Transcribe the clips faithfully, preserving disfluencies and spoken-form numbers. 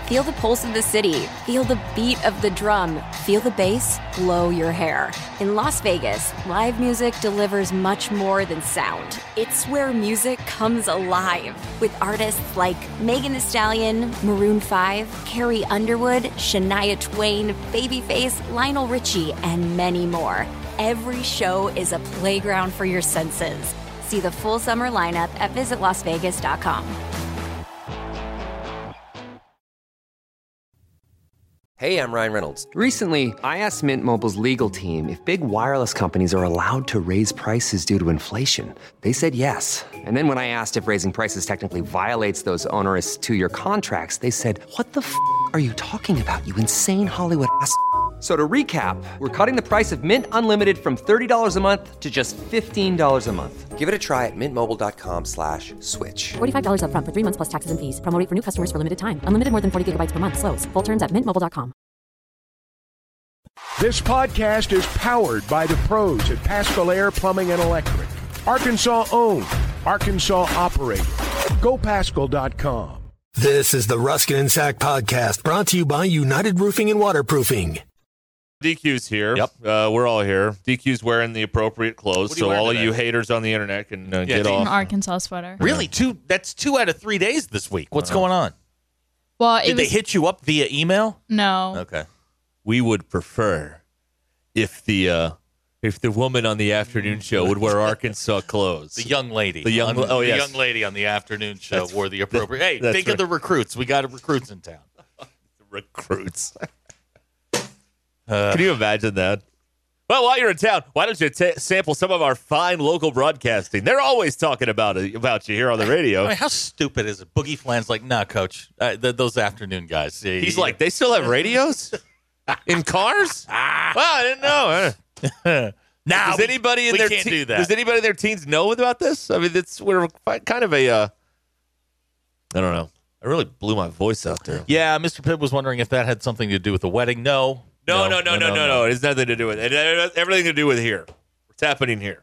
Feel the pulse of the city. Feel the beat of the drum. Feel the bass blow your hair. In Las Vegas, live music delivers much more than sound. It's where music comes alive with artists like Megan Thee Stallion, Maroon five, Carrie Underwood, Shania Twain, Babyface, Lionel Richie, and many more. Every show is a playground for your senses. See the full summer lineup at visit las vegas dot com. Hey, I'm Ryan Reynolds. Recently, I asked Mint Mobile's legal team if big wireless companies are allowed to raise prices due to inflation. They said yes. And then when I asked if raising prices technically violates those onerous two-year contracts, they said, what the f*** are you talking about, you insane Hollywood ass f- So to recap, we're cutting the price of Mint Unlimited from thirty dollars a month to just fifteen dollars a month. Give it a try at mintmobile.com slash switch. forty-five dollars up front for three months plus taxes and fees. Promo rate for new customers for limited time. Unlimited more than forty gigabytes per month. Slows full terms at mint mobile dot com. This podcast is powered by the pros at Paschal Air Plumbing and Electric. Arkansas owned. Arkansas operated. Go Paschal dot com. This is the Ruskin and Sack podcast brought to you by United Roofing and Waterproofing. D Q's here. Yep. Uh, we're all here. D Q's wearing the appropriate clothes, so all today? of you haters on the internet can uh, yeah, get off. An Arkansas sweater. Really? Two? That's two out of three days this week. What's uh-huh. going on? Well, it Did was, they hit you up via email? No. Okay. We would prefer if the uh, if the woman on the afternoon show would wear Arkansas clothes. The young lady. The young, on, oh, the yes. young lady on the afternoon show That's, wore the appropriate. Hey, that's think right. of the recruits. We got recruits in town. The recruits. Uh, Can you imagine that? Well, while you're in town, why don't you t- sample some of our fine local broadcasting? They're always talking about it, about you here on the radio. I mean, how stupid is it? Boogie Flan's like, nah, coach. Uh, th- those afternoon guys. He's like, they still have radios in cars? Well, I didn't know. Now does anybody in we their can't te- do that. Does anybody in their teens know about this? I mean, it's we're kind of a. Uh, I don't know. I really blew my voice out there. Yeah, Mister Pitt was wondering if that had something to do with the wedding. No. No, no, no, no, no, no. no. It has nothing to do with it. It has everything to do with here. What's happening here?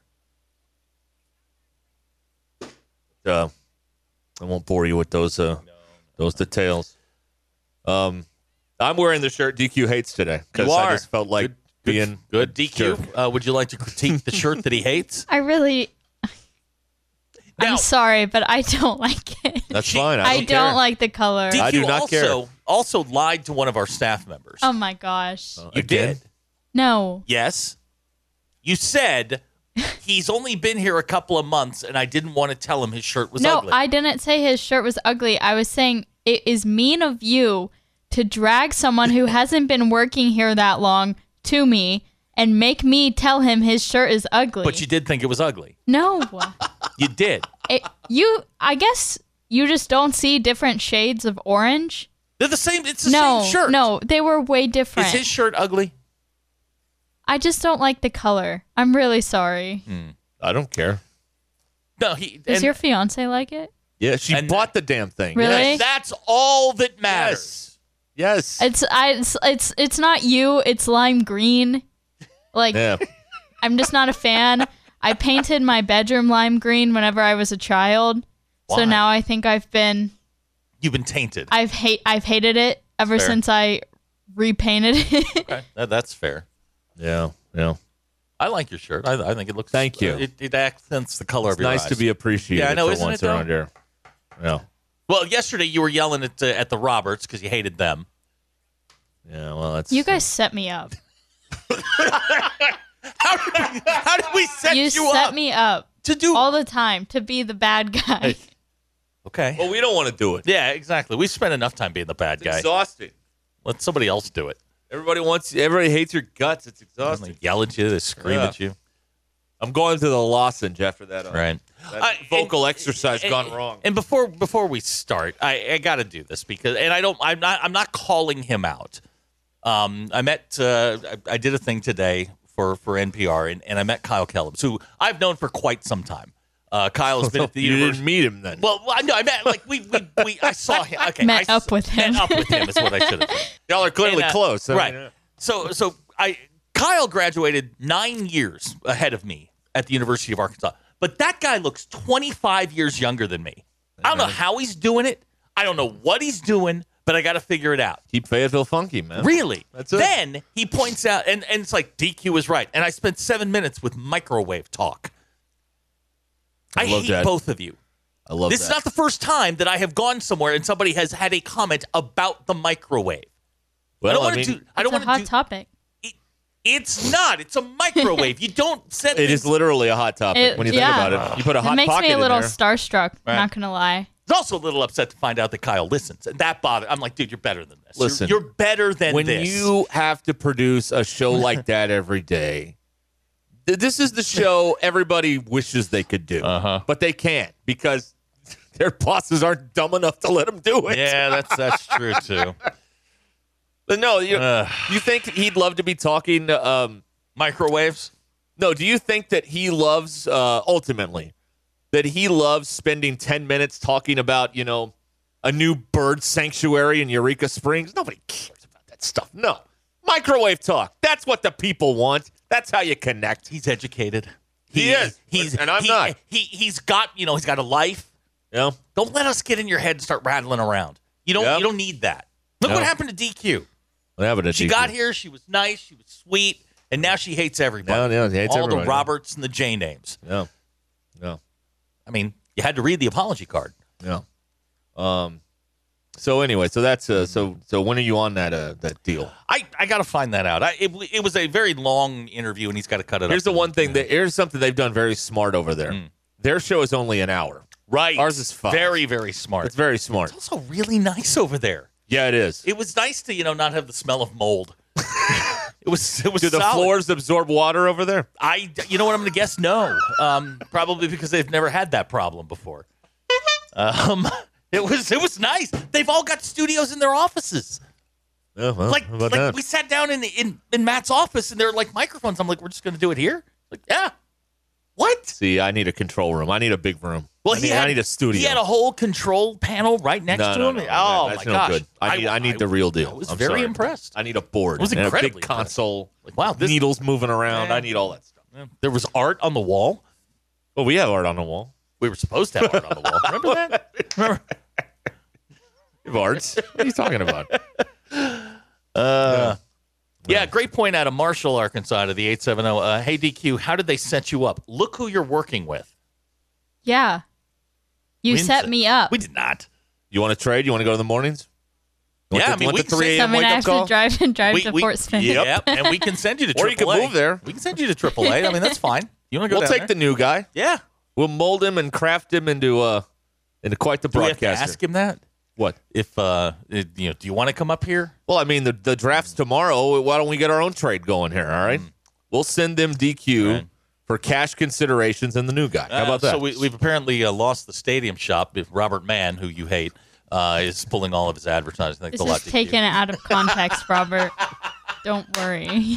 Uh, I won't bore you with those uh, no. those details. Um, I'm wearing the shirt D Q hates today because I just felt like good, being good. D Q, uh, would you like to critique the shirt that he hates? I really. Now, I'm sorry, but I don't like it. That's fine. I I don't, don't care. like the color. D Q I do not also, care. also lied to one of our staff members. Oh my gosh. Uh, you again? did. No. Yes. You said he's only been here a couple of months, and I didn't want to tell him his shirt was no, ugly. No, I didn't say his shirt was ugly. I was saying it is mean of you to drag someone who hasn't been working here that long to me and make me tell him his shirt is ugly. But you did think it was ugly. No. You did. It, you, I guess you just don't see different shades of orange. They're the same. It's the no, same shirt. No, they were way different. Is his shirt ugly? I just don't like the color. I'm really sorry. Hmm. I don't care. No, he. Does and, your fiance like it? Yeah, she and bought the damn thing. Really? Yes, that's all that matters. Yes. yes. It's I. It's, it's it's not you. It's lime green. Like, yeah. I'm just not a fan. I painted my bedroom lime green whenever I was a child. Why? So now I think I've been You've been tainted. I've hate I've hated it ever Fair. since I repainted it. Okay. That, that's fair. Yeah, yeah. I like your shirt. I, I think it looks. Thank you. Uh, it, it accents the color it's of your nice eyes. to be appreciated. Yeah, I know, for isn't once it, though? around here. Yeah. Well, yesterday you were yelling at uh, at the Roberts because you hated them. Yeah. Well, that's You guys set me up. how, did we, how did we set you, you, set up me up to do all the time to be the bad guy. Okay. Well, we don't want to do it. Yeah, exactly. We spent enough time being the bad It's guy. exhausting. Let somebody else do it. Everybody wants. Everybody hates your guts. It's exhausting. They yell at you. They scream Yeah. at you. I'm going to the lozenge after that. Uh, Right. That I- vocal and- exercise and- gone wrong. And before before we start, I, I got to do this because, and I don't, I'm not, I'm not calling him out. Um, I met, uh, I, I did a thing today for for N P R, and, and I met Kyle Kellums, who I've known for quite some time. Uh, Kyle has been at the you university. didn't meet him then. Well, I know I met like we we, we I saw him. Okay, Met I, up with him. Met up with him is what I should have said. Y'all are clearly And, uh, close, I right? mean, uh, So so I Kyle graduated nine years ahead of me at the University of Arkansas, but that guy looks twenty-five years younger than me. I don't know how he's doing it. I don't know what he's doing, but I got to figure it out. Keep Fayetteville funky, man. Really? That's it. Then he points out, and, and it's like, D Q is right. And I spent seven minutes with microwave talk. I, I love hate that. both of you. I love this that. is not the first time that I have gone somewhere and somebody has had a comment about the microwave. Well, I don't I want mean, to do. I don't It's a want hot to do. topic. It, it's not. It's a microwave. You don't set. It things- is literally a hot topic It- when you yeah. think about it. You put a It hot makes pocket me a little in there. starstruck. Right. Not gonna lie. I was also a little upset to find out that Kyle listens, and that bothered. I'm like, dude, you're better than this. You're- Listen, you're, better than when this. you have to produce a show like that every day, th- this is the show everybody wishes they could do, Uh-huh. but they can't because their bosses aren't dumb enough to let them do it. yeah, that's that's true too. But no, you, Ugh. you think he'd love to be talking? Um, Microwaves. no, do you think that he loves uh, ultimately that he loves spending ten minutes talking about you know a new bird sanctuary in Eureka Springs? Nobody cares about that stuff. No, microwave talk. That's what the people want. That's how you connect. He's educated. He is, He's and I'm he- not. He he's got you know he's got a life. You know? Don't let us get in your head and start rattling around. You don't Yep. you don't need that. Look No. what happened to D Q. What happened to She D Q? got here. She was nice. She was sweet, and now she hates everybody. Now- now she hates all everybody. the Roberts and the J names. No, no, I mean, you had to read the apology card. no. Um. So anyway, so that's uh, so so when are you on that uh that deal? I, I got to find that out. I, it, it was a very long interview, and he's got to cut it Here's up. the one thing that here's something they've done very smart over there. Their show is only an hour. Right. Ours is five. Very, very smart. It's very smart. It's also really nice over there. Yeah, it is. It was nice to, you know, not have the smell of mold. it was it was Do the solid. floors absorb water over there? I, you know what I'm going to guess? No. Um, probably because they've never had that problem before. Um, it was it was nice. They've all got studios in their offices. Oh, well, Like, how about like that? we sat down in, in in Matt's office and there are like microphones. I'm like, we're just going to do it here? Like, yeah. What? See, I need a control room. I need a big room. Well, I he need, had, I need a studio. He had a whole control panel right next no, to no, him. no, no, oh that's my no gosh! good. I need I, need the real deal. I was I'm very sorry. impressed. I need a board. I was and a incredibly big console. Like, wow, this- needles moving around. Yeah. I need all that stuff. There was art on the wall. Well, we have art on the wall. We were supposed to have art on the wall. Remember that? Remember? We have arts. What are you talking about? Uh, yeah, great point out of Marshall, Arkansas, to the eight seven zero. Uh, hey, D Q, how did they set you up? Look who you're working with. Yeah. You We didn't set set- me up. We did not. You want to trade? You want to go to the mornings? You want Yeah, the, I mean, you want we the can three say So a.m. I'm gonna wake up have call? to drive and drive We- to we- Fort Smith. Yep, and we can send you to Or triple A. you can move there. We can send you to triple A. I mean, that's fine. You want to go We'll down take there? the new guy. Yeah. We'll mold him and craft him into uh into quite the Do we have to broadcaster. ask him that? What? If, uh, it- you know, do you want to come up here? Well, I mean, the the draft's tomorrow. Why don't we get our own trade going here? All right, we'll send them D Q Mm. Right. for cash considerations and the new guy. How Uh, about that? So we, we've apparently uh, lost the stadium shop. If Robert Mann, who you hate, uh, is pulling all of his advertising. Thanks This a lot, is D Q. taken out of context, Robert. Don't worry.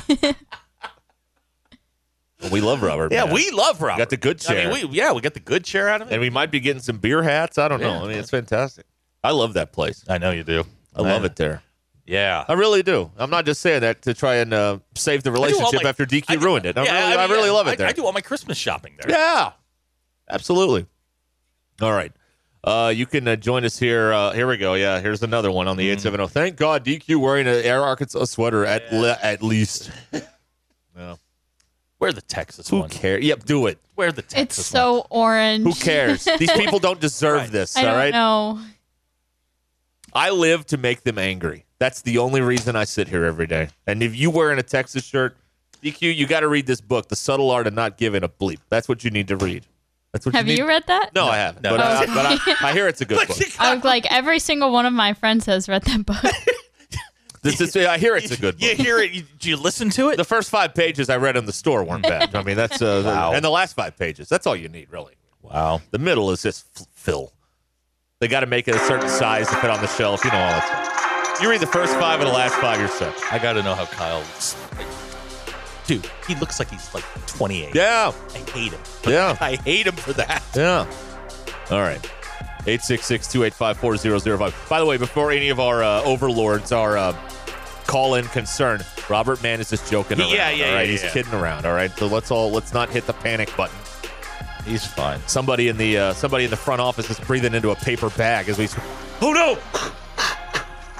Well, we love Robert. Yeah, man. we love Robert. got the good chair. I mean, we, yeah, we got the good chair out of it. and we might be getting some beer hats. I don't Yeah. know. I mean, it's fantastic. I love that place. I know you do. I love it there. Yeah. I really do. I'm not just saying that to try and uh, save the I do all relationship my- after D Q I do- ruined it. I yeah, really, I mean, really yeah, love I, it there. I do all my Christmas shopping there. Yeah, absolutely. All right. Uh, you can uh, join us here. Uh, here we go. Yeah, here's another one on the eight seven zero. Thank God D Q wearing an Air Arkansas sweater at le- at least. No. Wear the Texas Who one. cares? Yep, do it. Wear the It's Texas so orange. Who cares? These people don't deserve Right. this, I all don't right? know. I live to make them angry. That's the only reason I sit here every day. And if you wearing a Texas shirt, D Q, you got to read this book, The Subtle Art of Not Giving a Bleep. That's what you need to read. That's what Have you need. you read that? No, I haven't. No. But, No. I, but I, I hear it's a good book. I like every single one of my friends has read that book. This is, I hear it's a good You book. hear it? You, did you listen to it? The first five pages I read in the store weren't bad. I mean, that's uh, Wow. and the last five pages. That's all you need, really. Wow. The middle is just f- fill. They got to make it a certain size to fit on the shelf. You know all that stuff. You read the first five and the last five, you're set. I got to know how Kyle looks. Like, dude, he looks like he's like twenty-eight. Yeah, I hate him. yeah, I hate him for that. yeah. All right. eight six six, two eight five, four zero zero five. By the way, before any of our uh, overlords are uh, call-in concerned, Robert Mann is just joking around. Yeah, yeah, all right? yeah, He's yeah. kidding around. All right. So let's all let's not hit the panic button. He's fine. Somebody in the uh, somebody in the front office is breathing into a paper bag as we. Oh no!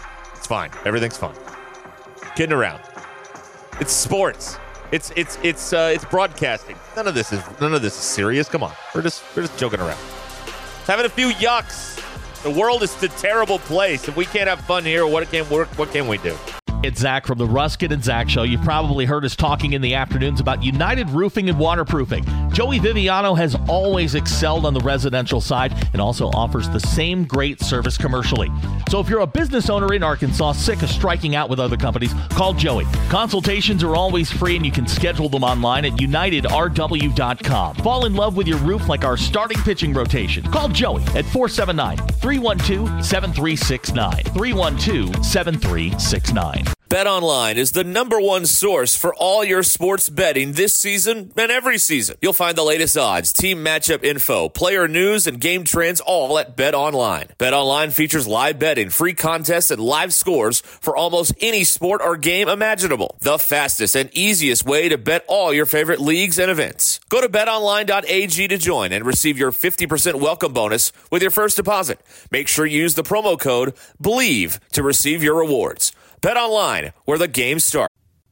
It's fine. Everything's fine. Kidding around. It's sports. It's it's it's uh, it's broadcasting. None of this is none of this is serious. Come on, we're just we're just joking around. Having a few yucks. The world is a terrible place. If we can't have fun here, what can work? What can we do? It's Zach from the Ruskin and Zach Show. You've probably heard us talking in the afternoons about United Roofing and Waterproofing. Joey Viviano has always excelled on the residential side and also offers the same great service commercially. So if you're a business owner in Arkansas sick of striking out with other companies, call Joey. Consultations are always free and you can schedule them online at united r w dot com. Fall in love with your roof like our starting pitching rotation. Call Joey at four seven nine, three one two, seven three six nine. three one two, seven three six nine. BetOnline is the number one source for all your sports betting this season and every season. You'll find the latest odds, team matchup info, player news, and game trends all at BetOnline. BetOnline features live betting, free contests, and live scores for almost any sport or game imaginable. The fastest and easiest way to bet all your favorite leagues and events. Go to bet online dot a g to join and receive your fifty percent welcome bonus with your first deposit. Make sure you use the promo code BELIEVE to receive your rewards. BetOnline, where the game starts.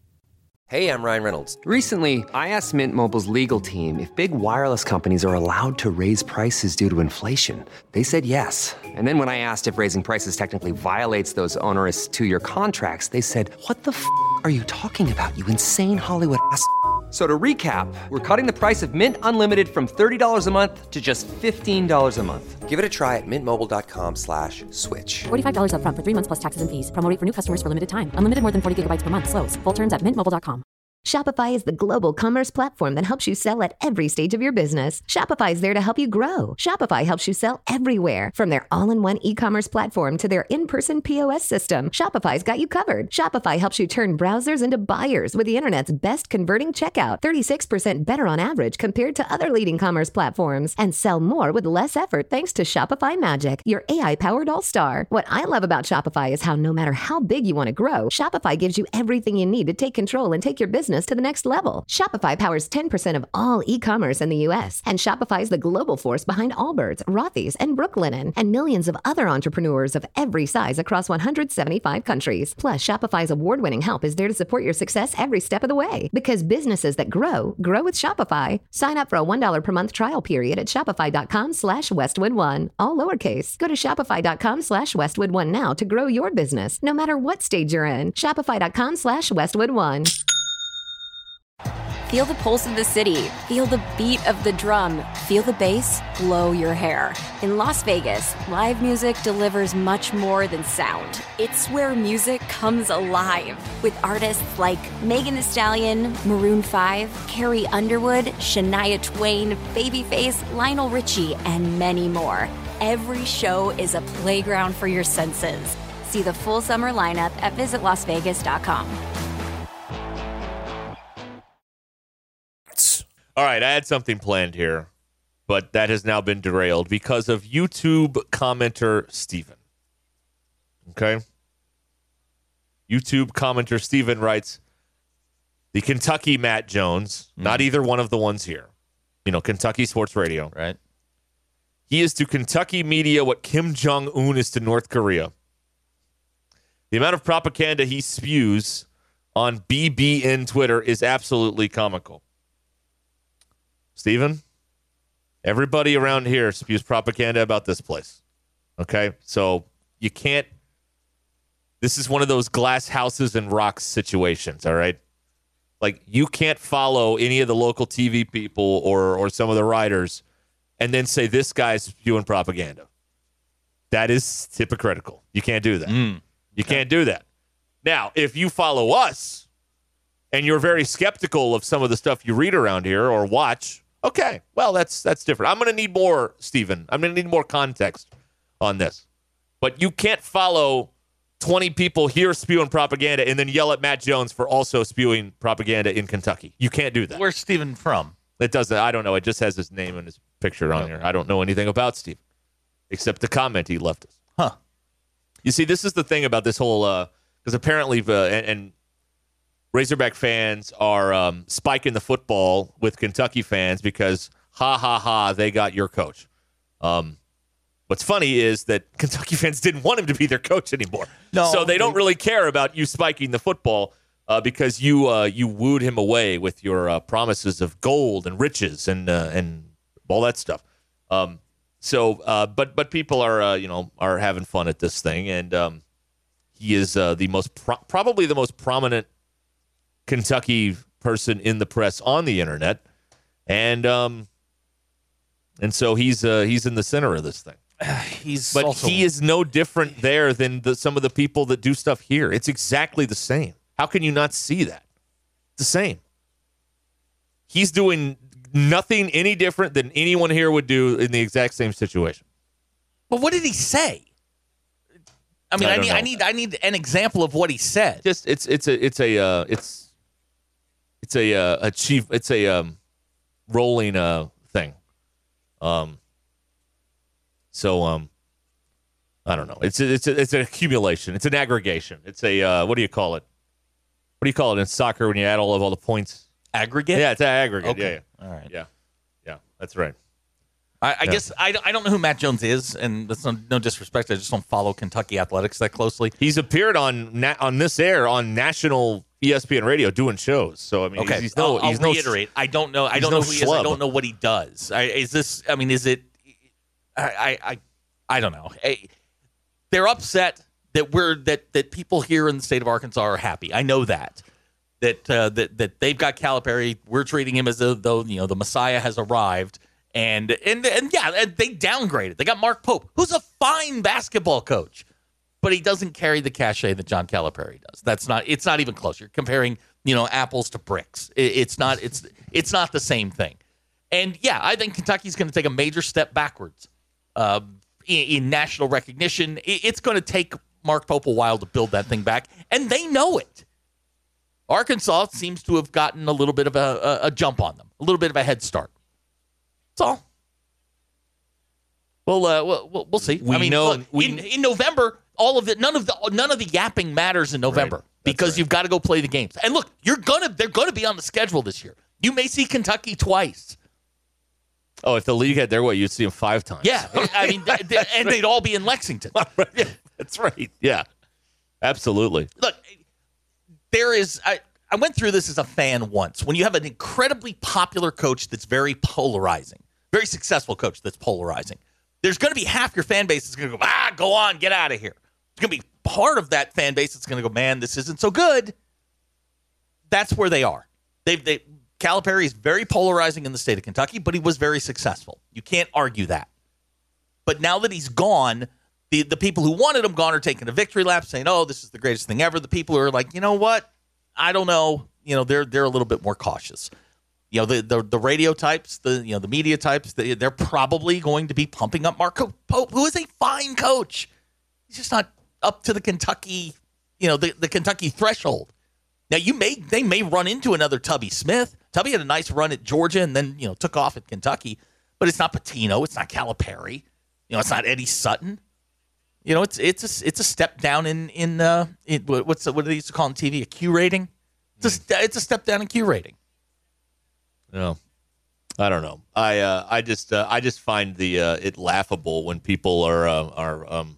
Hey, I'm Ryan Reynolds. Recently, I asked Mint Mobile's legal team if big wireless companies are allowed to raise prices due to inflation. They said yes. And then when I asked if raising prices technically violates those onerous two-year contracts, they said, what the f*** are you talking about, you insane Hollywood ass f- So to recap, we're cutting the price of Mint Unlimited from thirty dollars a month to just fifteen dollars a month. Give it a try at mintmobile.com slash switch. forty-five dollars up front for three months plus taxes and fees. Promo rate for new customers for limited time. Unlimited more than forty gigabytes per month. Slows full terms at mint mobile dot com. Shopify is the global commerce platform that helps you sell at every stage of your business. Shopify is there to help you grow. Shopify helps you sell everywhere, from their all-in-one e-commerce platform to their in-person P O S system. Shopify's got you covered. Shopify helps you turn browsers into buyers with the internet's best converting checkout, thirty-six percent better on average compared to other leading commerce platforms, and sell more with less effort thanks to Shopify Magic, your A I-powered all-star. What I love about Shopify is how no matter how big you want to grow, Shopify gives you everything you need to take control and take your business to the next level. Shopify powers ten percent of all e-commerce in the U S, and Shopify is the global force behind Allbirds, Rothy's, and Brooklinen, and millions of other entrepreneurs of every size across one hundred seventy-five countries. Plus, Shopify's award-winning help is there to support your success every step of the way. Because businesses that grow, grow with Shopify. Sign up for a one dollar per month trial period at shopify.com slash Westwood One. All lowercase. Go to shopify.com slash Westwood One now to grow your business, no matter what stage you're in. Shopify.com slash Westwood One. Feel the pulse of the city. Feel the beat of the drum. Feel the bass blow your hair. In Las Vegas, live music delivers much more than sound. It's where music comes alive. With artists like Megan Thee Stallion, Maroon five, Carrie Underwood, Shania Twain, Babyface, Lionel Richie, and many more. Every show is a playground for your senses. See the full summer lineup at visit las vegas dot com. All right, I had something planned here, but that has now been derailed because of YouTube commenter Steven. Okay? YouTube commenter Steven writes, the Kentucky Matt Jones, mm. not either one of the ones here, you know, Kentucky Sports Radio. Right. He is to Kentucky media what Kim Jong-un is to North Korea. The amount of propaganda he spews on B B N Twitter is absolutely comical. Steven, everybody around here spews propaganda about this place. Okay? So you can't, this is one of those glass houses and rocks situations, all right? Like, you can't follow any of the local T V people or or some of the writers and then say this guy's spewing propaganda. That is hypocritical. You can't do that. Mm. You can't do that. Now, if you follow us and you're very skeptical of some of the stuff you read around here or watch, okay, well, that's that's different. I'm going to need more, Stephen. I'm going to need more context on this. But you can't follow twenty people here spewing propaganda and then yell at Matt Jones for also spewing propaganda in Kentucky. You can't do that. Where's Stephen from? It doesn't. I don't know. It just has his name and his picture on oh. here. I don't know anything about Stephen except the comment he left us. Huh. You see, this is the thing about this whole, because uh, apparently, uh, and, and Razorback fans are um, spiking the football with Kentucky fans because, ha, ha, ha, they got your coach. Um, What's funny is that Kentucky fans didn't want him to be their coach anymore. No, so they don't really care about you spiking the football uh, because you uh, you wooed him away with your uh, promises of gold and riches and uh, and all that stuff. Um, so, uh, but but people are uh, you know are having fun at this thing, and um, he is uh, the most pro- probably the most prominent Kentucky person in the press on the internet, and um, and so he's uh, he's in the center of this thing. He's but also- he is no different there than the, some of the people that do stuff here. It's exactly the same. How can you not see that? It's the same. He's doing nothing any different than anyone here would do in the exact same situation. But what did he say? I mean, I I, don't need, know. I need, I need an example of what he said. Just it's it's a it's a uh, it's it's a uh, a chief it's a um, rolling uh, thing. Um. So um, I don't know. It's a, it's a, it's an accumulation. It's an aggregation. It's a uh, what do you call it? What do you call it in soccer when you add all of all the points? Aggregate. Yeah, it's an aggregate. Okay. Yeah, yeah. All right. Yeah, yeah. That's right. I, I Yeah. guess I, don't- I don't know who Matt Jones is, and that's no, no disrespect. I just don't follow Kentucky athletics that closely. He's appeared on na- on this air on national E S P N radio doing shows. So I mean, Okay, he's, he's no. I'll, I'll he's no reiterate. I don't know. I he's don't no know who he is. I schlub. don't know what he does. I, is this? I mean, is it? I I I, I don't know. I, they're upset that we're that that people here in the state of Arkansas are happy. I know that. That, uh, that that they've got Calipari. We're treating him as though you know the Messiah has arrived, and and and yeah, and they downgraded. They got Mark Pope, who's a fine basketball coach, but he doesn't carry the cachet that John Calipari does. That's not. It's not even close. You're comparing you know apples to bricks. It, it's not. It's it's not the same thing. And yeah, I think Kentucky's going to take a major step backwards uh, in, in national recognition. It, it's going to take Mark Pope a while to build that thing back, and they know it. Arkansas seems to have gotten a little bit of a, a, a jump on them, a little bit of a head start. That's all. Well, uh, we'll, we'll see. We I mean, know- look, we- in, in November, all of it, none of the none of the yapping matters in November Right. That's because right. you've got to go play the games. And look, you're gonna they're gonna be on the schedule this year. You may see Kentucky twice. Oh, if the league had their way, you'd see him five times. Yeah, I mean, th- th- and they'd all be in Lexington. Yeah, that's right. Yeah, absolutely. Look, there is. I, I went through this as a fan once. When you have an incredibly popular coach that's very polarizing, very successful coach that's polarizing, there's going to be half your fan base that's going to go, ah, go on, get out of here. There's going to be part of that fan base that's going to go, man, this isn't so good. That's where they are. They've, they, Calipari is very polarizing in the state of Kentucky, but he was very successful. You can't argue that. But now that he's gone, the, the people who wanted him gone are taking a victory lap, saying, oh, this is the greatest thing ever. The people who are like, you know what? I don't know. You know, they're they're a little bit more cautious. You know, the the, the radio types, the you know the media types, they, they're probably going to be pumping up Mark Pope, who is a fine coach. He's just not up to the Kentucky, you know, the, the Kentucky threshold. Now you may they may run into another Tubby Smith. Tubby had a nice run at Georgia and then you know took off at Kentucky, but it's not Pitino, it's not Calipari, you know, it's not Eddie Sutton. You know, it's it's a it's a step down in in uh in, what's what they used to call on T V a Q rating. It's a it's a step down in Q rating. No, I don't know. I uh, I just uh, I just find the uh, it laughable when people are uh, are um,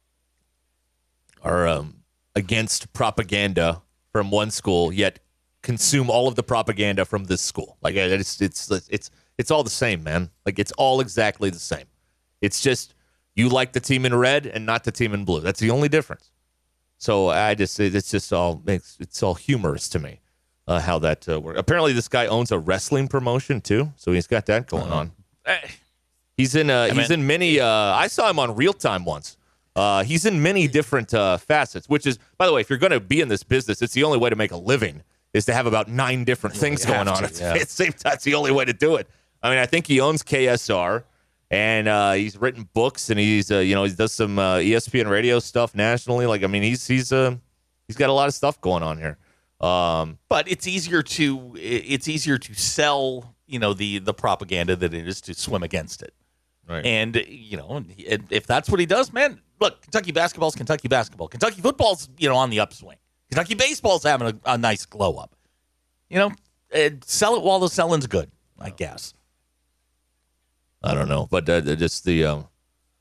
are um, against propaganda from one school, yet consume all of the propaganda from this school. Like it's it's it's it's all the same, man. Like it's all exactly the same. It's just you like the team in red and not the team in blue. That's the only difference. So I just it's just all makes it's all humorous to me. Uh, how that uh, works. Apparently, this guy owns a wrestling promotion too, so he's got that going Uh-huh. on. He's in. Uh, he's in many. Uh, I saw him on Real Time once. Uh, he's in many different uh, facets. Which is, by the way, if you're going to be in this business, it's the only way to make a living is to have about nine different things you going have on to, at yeah. the same time. It's the only way to do it. I mean, I think he owns K S R, and uh, he's written books, and he's uh, you know he does some uh, E S P N radio stuff nationally. Like, I mean, he's he's uh, he's got a lot of stuff going on here. Um, but it's easier to it's easier to sell, you know, the the propaganda than it is to swim against it. Right. And you know, if that's what he does, man, look, Kentucky basketball's Kentucky basketball. Kentucky football's, you know, on the upswing. Kentucky baseball's having a, a nice glow up. You know, and sell it while the selling's good, I guess. I don't know, but uh, just the um,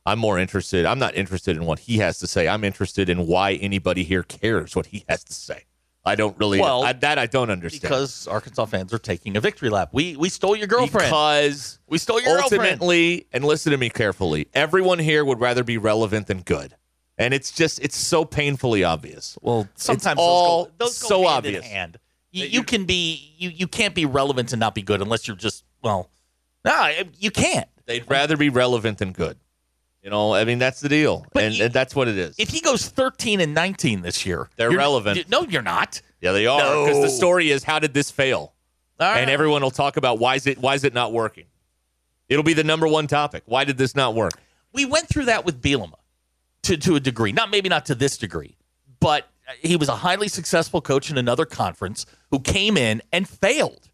I'm more interested. I'm not interested in what he has to say. I'm interested in why anybody here cares what he has to say. I don't really. Well, I, that I don't understand. Because Arkansas fans are taking a victory lap. We we stole your girlfriend. Because we stole your ultimately, girlfriend. and listen to me carefully, everyone here would rather be relevant than good. And it's just, it's so painfully obvious. Well, sometimes it's all those go, those go so hand obvious. in hand. You, you can be, you, you can't be relevant and not be good unless you're just, well, no, you can't. They'd rather be relevant than good. You know, I mean, that's the deal. And, you, and that's what it is. If he goes thirteen and nineteen this year, they're relevant. You, no, you're not. Yeah, they are. Because no. the story is, how did this fail? Right. And everyone will talk about why is it why is it not working? It'll be the number one topic. Why did this not work? We went through that with Bielema to, to a degree. Not maybe not to this degree, but he was a highly successful coach in another conference who came in and failed.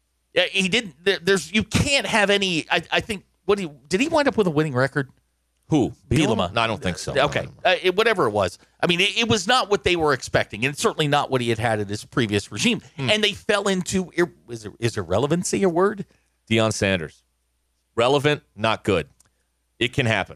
He didn't. There, there's you can't have any. I, I think. What he did he wind up with a winning record? Who? Bielema? No, I don't think so. Okay. Uh, it, whatever it was. I mean, it, it was not what they were expecting, and it's certainly not what he had had in his previous regime. Hmm. And they fell into, ir- is, ir- is irrelevancy a word? Deion Sanders. Relevant, not good. It can happen.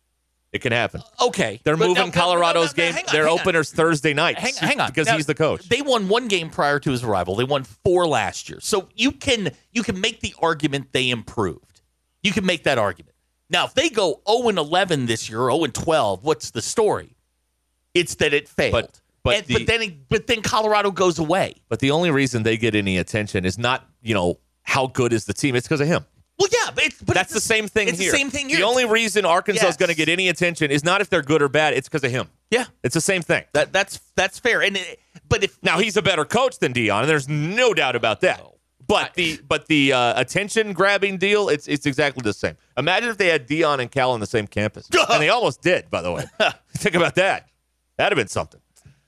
It can happen. Okay. They're But moving now- Colorado's no, no, no, game. hang on, Their hang on. opener's Thursday night. Hang, hang on. Because Now, he's the coach. They won one game prior to his arrival. They won four last year. So you can you can make the argument they improved. You can make that argument. Now, if they go oh and eleven this year, oh and twelve, what's the story? It's that it failed. But but, And- the, but then it- but then Colorado goes away. but the only reason they get any attention is not, you know, how good is the team. It's because of him. Well, yeah, but, it's, but That's it's the same thing it's here. the same thing here. The only reason Arkansas is Yes. going to get any attention is not if they're good or bad. It's because of him. Yeah, It's the same thing. that that's that's fair. And it, but if Now, he's a better coach than Deion, and there's no doubt about that. But the but the uh, attention grabbing deal, it's it's exactly the same. Imagine if they had Deion and Cal on the same campus, and they almost did. By the way, think about that. That'd have been something.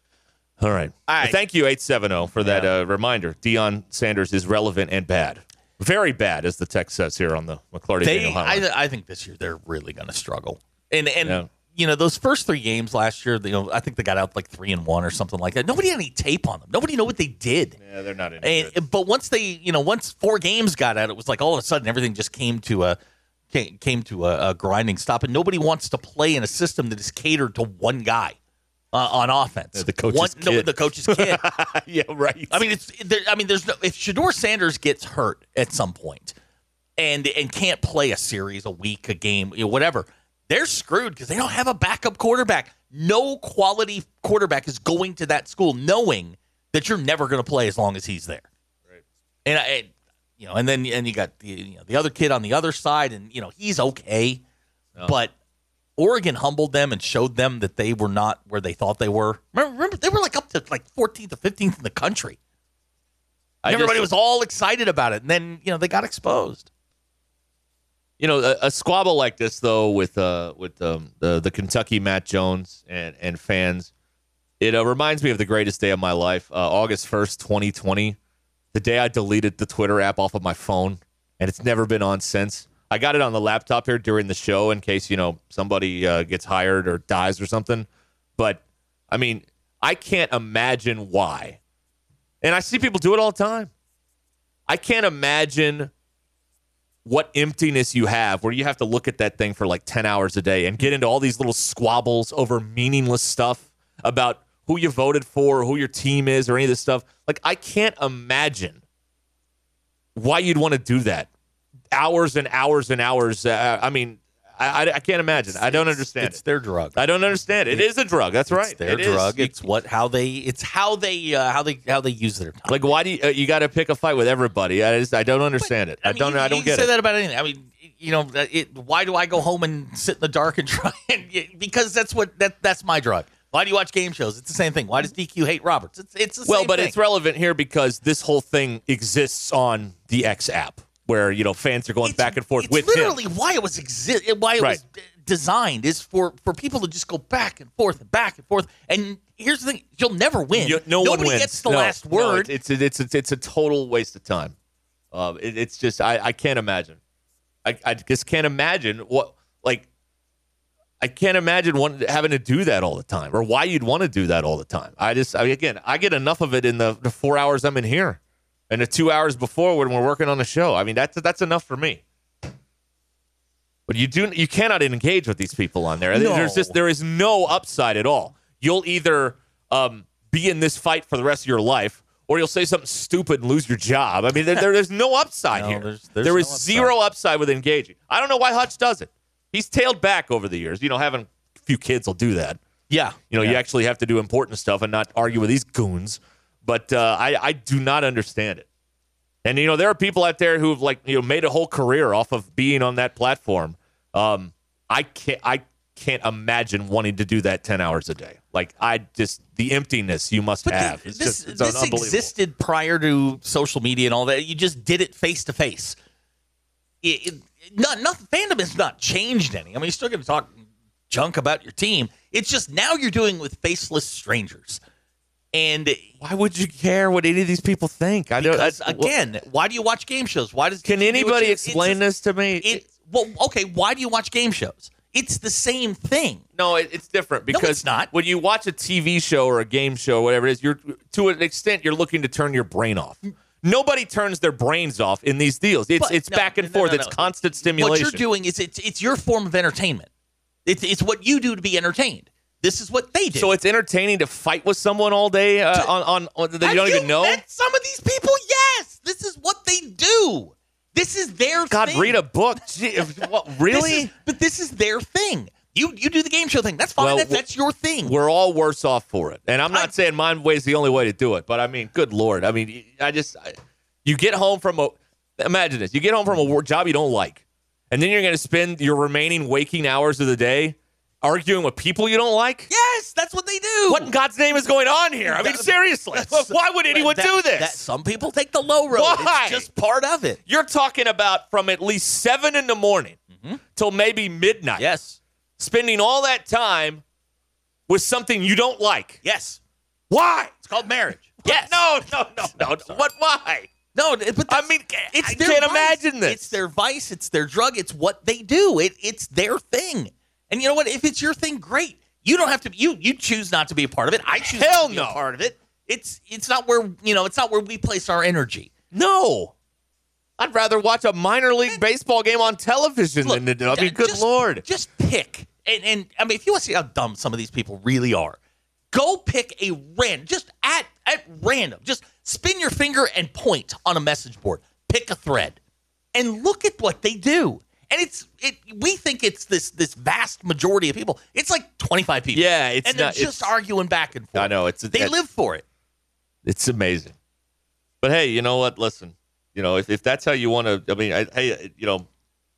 All right. All right. Well, thank you, eight seven zero, for that uh, reminder. Deion Sanders is relevant and bad, very bad, as the text says here on the McClarty. they, Daniel Hotline. I, I think this year they're really going to struggle. And and Yeah. you know those first three games last year, you know I think they got out like three and one or something like that. Nobody had any tape on them. Nobody knew what they did. yeah, they're not any good. And, but once they, you know, once four games got out, it was like all of a sudden everything just came to a came, came to a, a grinding stop, and nobody wants to play in a system that is catered to one guy uh, on offense. Yeah, the coach's one, No, kid. the coach's kid. yeah, right. I mean, it's. There, I mean, there's no. If Shedeur Sanders gets hurt at some point, and and can't play a series, a week, a game, you know, whatever, they're screwed because they don't have a backup quarterback. No quality quarterback is going to that school knowing that you're never going to play as long as he's there. Right. And I, and, you know, and then and you got the you know, the other kid on the other side, and you know he's okay, Oh. but Oregon humbled them and showed them that they were not where they thought they were. Remember, remember they were like up to like fourteenth or fifteenth in the country. I Everybody just- was all excited about it, and then you know they got exposed. You know, a, a squabble like this, though, with uh, with um, the the Kentucky Matt Jones and and fans, it uh, reminds me of the greatest day of my life, uh, August first, twenty twenty, the day I deleted the Twitter app off of my phone, and it's never been on since. I got it on the laptop here during the show in case, you know, somebody uh, gets hired or dies or something. But, I mean, I can't imagine why. And I see people do it all the time. I can't imagine what emptiness you have where you have to look at that thing for like ten hours a day and get into all these little squabbles over meaningless stuff about who you voted for or who your team is or any of this stuff. Like, I can't imagine why you'd want to do that. Hours and hours and hours. Uh, I mean, I, I, I can't imagine. I don't understand It's it. their drug. I don't understand it. It is a drug. That's right. It's their It is. drug. You- It's what how they. It's how they uh, how they how they use their time. like, why do you, uh, you got to pick a fight with everybody? I just, I don't understand it. I, mean, don't. you, I don't you get can say it. that about anything. I mean, you know, it, why do I go home and sit in the dark and try? And, because that's what that that's my drug. Why do you watch game shows? It's the same thing. Why does D Q hate Roberts? It's it's the Well, same but thing. it's relevant here because this whole thing exists on the X app, where you know fans are going It's- back and forth it's with literally him. why it was exi- why it Right. was d- designed is for for people to just go back and forth and back and forth. And here's the thing: you'll never win. You- no Nobody one wins. gets the No, last no, word. it's it's it's, it's it's a total waste of time. Uh, it, it's just I, I can't imagine. I, I just can't imagine what like. I can't imagine one, having to do that all the time, or why you'd want to do that all the time. I just, I mean, again, I get enough of it in the, the four hours I'm in here, and the two hours before when we're working on the show. I mean, that's that's enough for me. But you do you cannot engage with these people on there. No. There's just there is no upside at all. You'll either um, be in this fight for the rest of your life, or you'll say something stupid and lose your job. I mean, there, there- there's no upside No, here. there's- there's there is no upside. zero upside with engaging. I don't know why Hutch does it. He's tailed back over the years. You know, having a few kids will do that. Yeah. You know, yeah. you actually have to do important stuff and not argue with these goons. But uh, I, I do not understand it. And, you know, there are people out there who've, like, you know, made a whole career off of being on that platform. Um, I can't I can't imagine wanting to do that ten hours a day. Like, I just, the emptiness you must But have. the- It's this just, it's this unbelievable. existed prior to social media and all that. You just did it face to face. It, it, not, not, fandom has not changed any. I mean, you're still going to talk junk about your team. It's just now you're doing it with faceless strangers. And Why would you care what any of these people think? I don't. because, I, again, why do you watch game shows? Why does Can T V do what anybody you- explain it's this to me? just- It, well, okay, why do you watch game shows? It's the same thing. No, it, it's different No, because it's not. when you watch a T V show or a game show or whatever it is, you're to an extent you're looking to turn your brain off. Nobody turns their brains off in these deals. It's But- it's no, back and no, forth. no, It's no. constant stimulation. What you're doing is it's it's your form of entertainment. It's it's what you do to be entertained. This is what they do. So it's entertaining to fight with someone all day uh, on, on on that Have you don't even know. met some of these people? Yes. This is what they do. This is their God, thing. read a book. Gee, what, really? This is- but this is their thing. You you do the game show thing. That's fine. Well, that's, that's your thing. We're all worse off for it. And I'm not I- saying my way is the only way to do it, but I mean, good Lord. I mean, I just, I, you get home from a, imagine this, you get home from a work job you don't like, and then you're going to spend your remaining waking hours of the day arguing with people you don't like? Yes, that's what they do. What in God's name is going on here? I mean, That- seriously. that's- Why would anyone that- do this? that- some people take the low road. Why? It's just part of it. You're talking about from at least seven in the morning till maybe midnight. Yes. Spending all that time with something you don't like. Yes. Why? It's called marriage. Yes. No, no, no, no. What? Why? No, but I that's- mean, it's I their can't vice. imagine this. It's their vice. It's their drug. It's what they do. It, it's their thing. And you know what? If it's your thing, great. You don't have to. You you choose not to be a part of it. I choose Hell not to be no. a part of it. It's it's not where you know. It's not where we place our energy. No. I'd rather watch a minor league baseball game on television Look, than to do. I mean, good just- Lord. Just pick. And, and I mean, if you want to see how dumb some of these people really are, go pick a random, just at at random, just spin your finger and point on a message board. Pick a thread, and look at what they do. And it's it. We think it's this this vast majority of people. It's like twenty-five people. Yeah, it's and they're not- just it's- arguing back and forth. I know. It's They it- live for it. It's amazing. But hey, you know what? Listen, you know, if, if that's how you want to, I mean, I, hey, you know,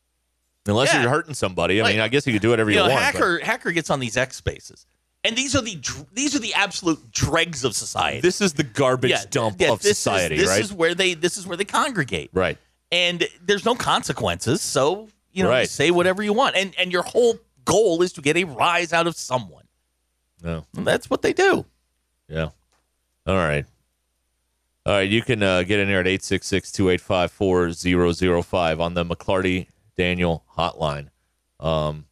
unless Yeah. you're hurting somebody, I Like, mean, I guess you could do whatever you, You know, want. but- hacker hacker gets on these X spaces, and these are the dr- these are the absolute dregs of society. This is the garbage Yeah, dump yeah, of this society, is, this right? is where they this is where they congregate, right. and there's no consequences, so you know Right. you say whatever you want, and and your whole goal is to get a rise out of someone. No. And that's what they do. Yeah. All right. All right. You can uh, get in there at eight six six, two eight five, four zero zero five on the McClarty Daniel hotline. Um,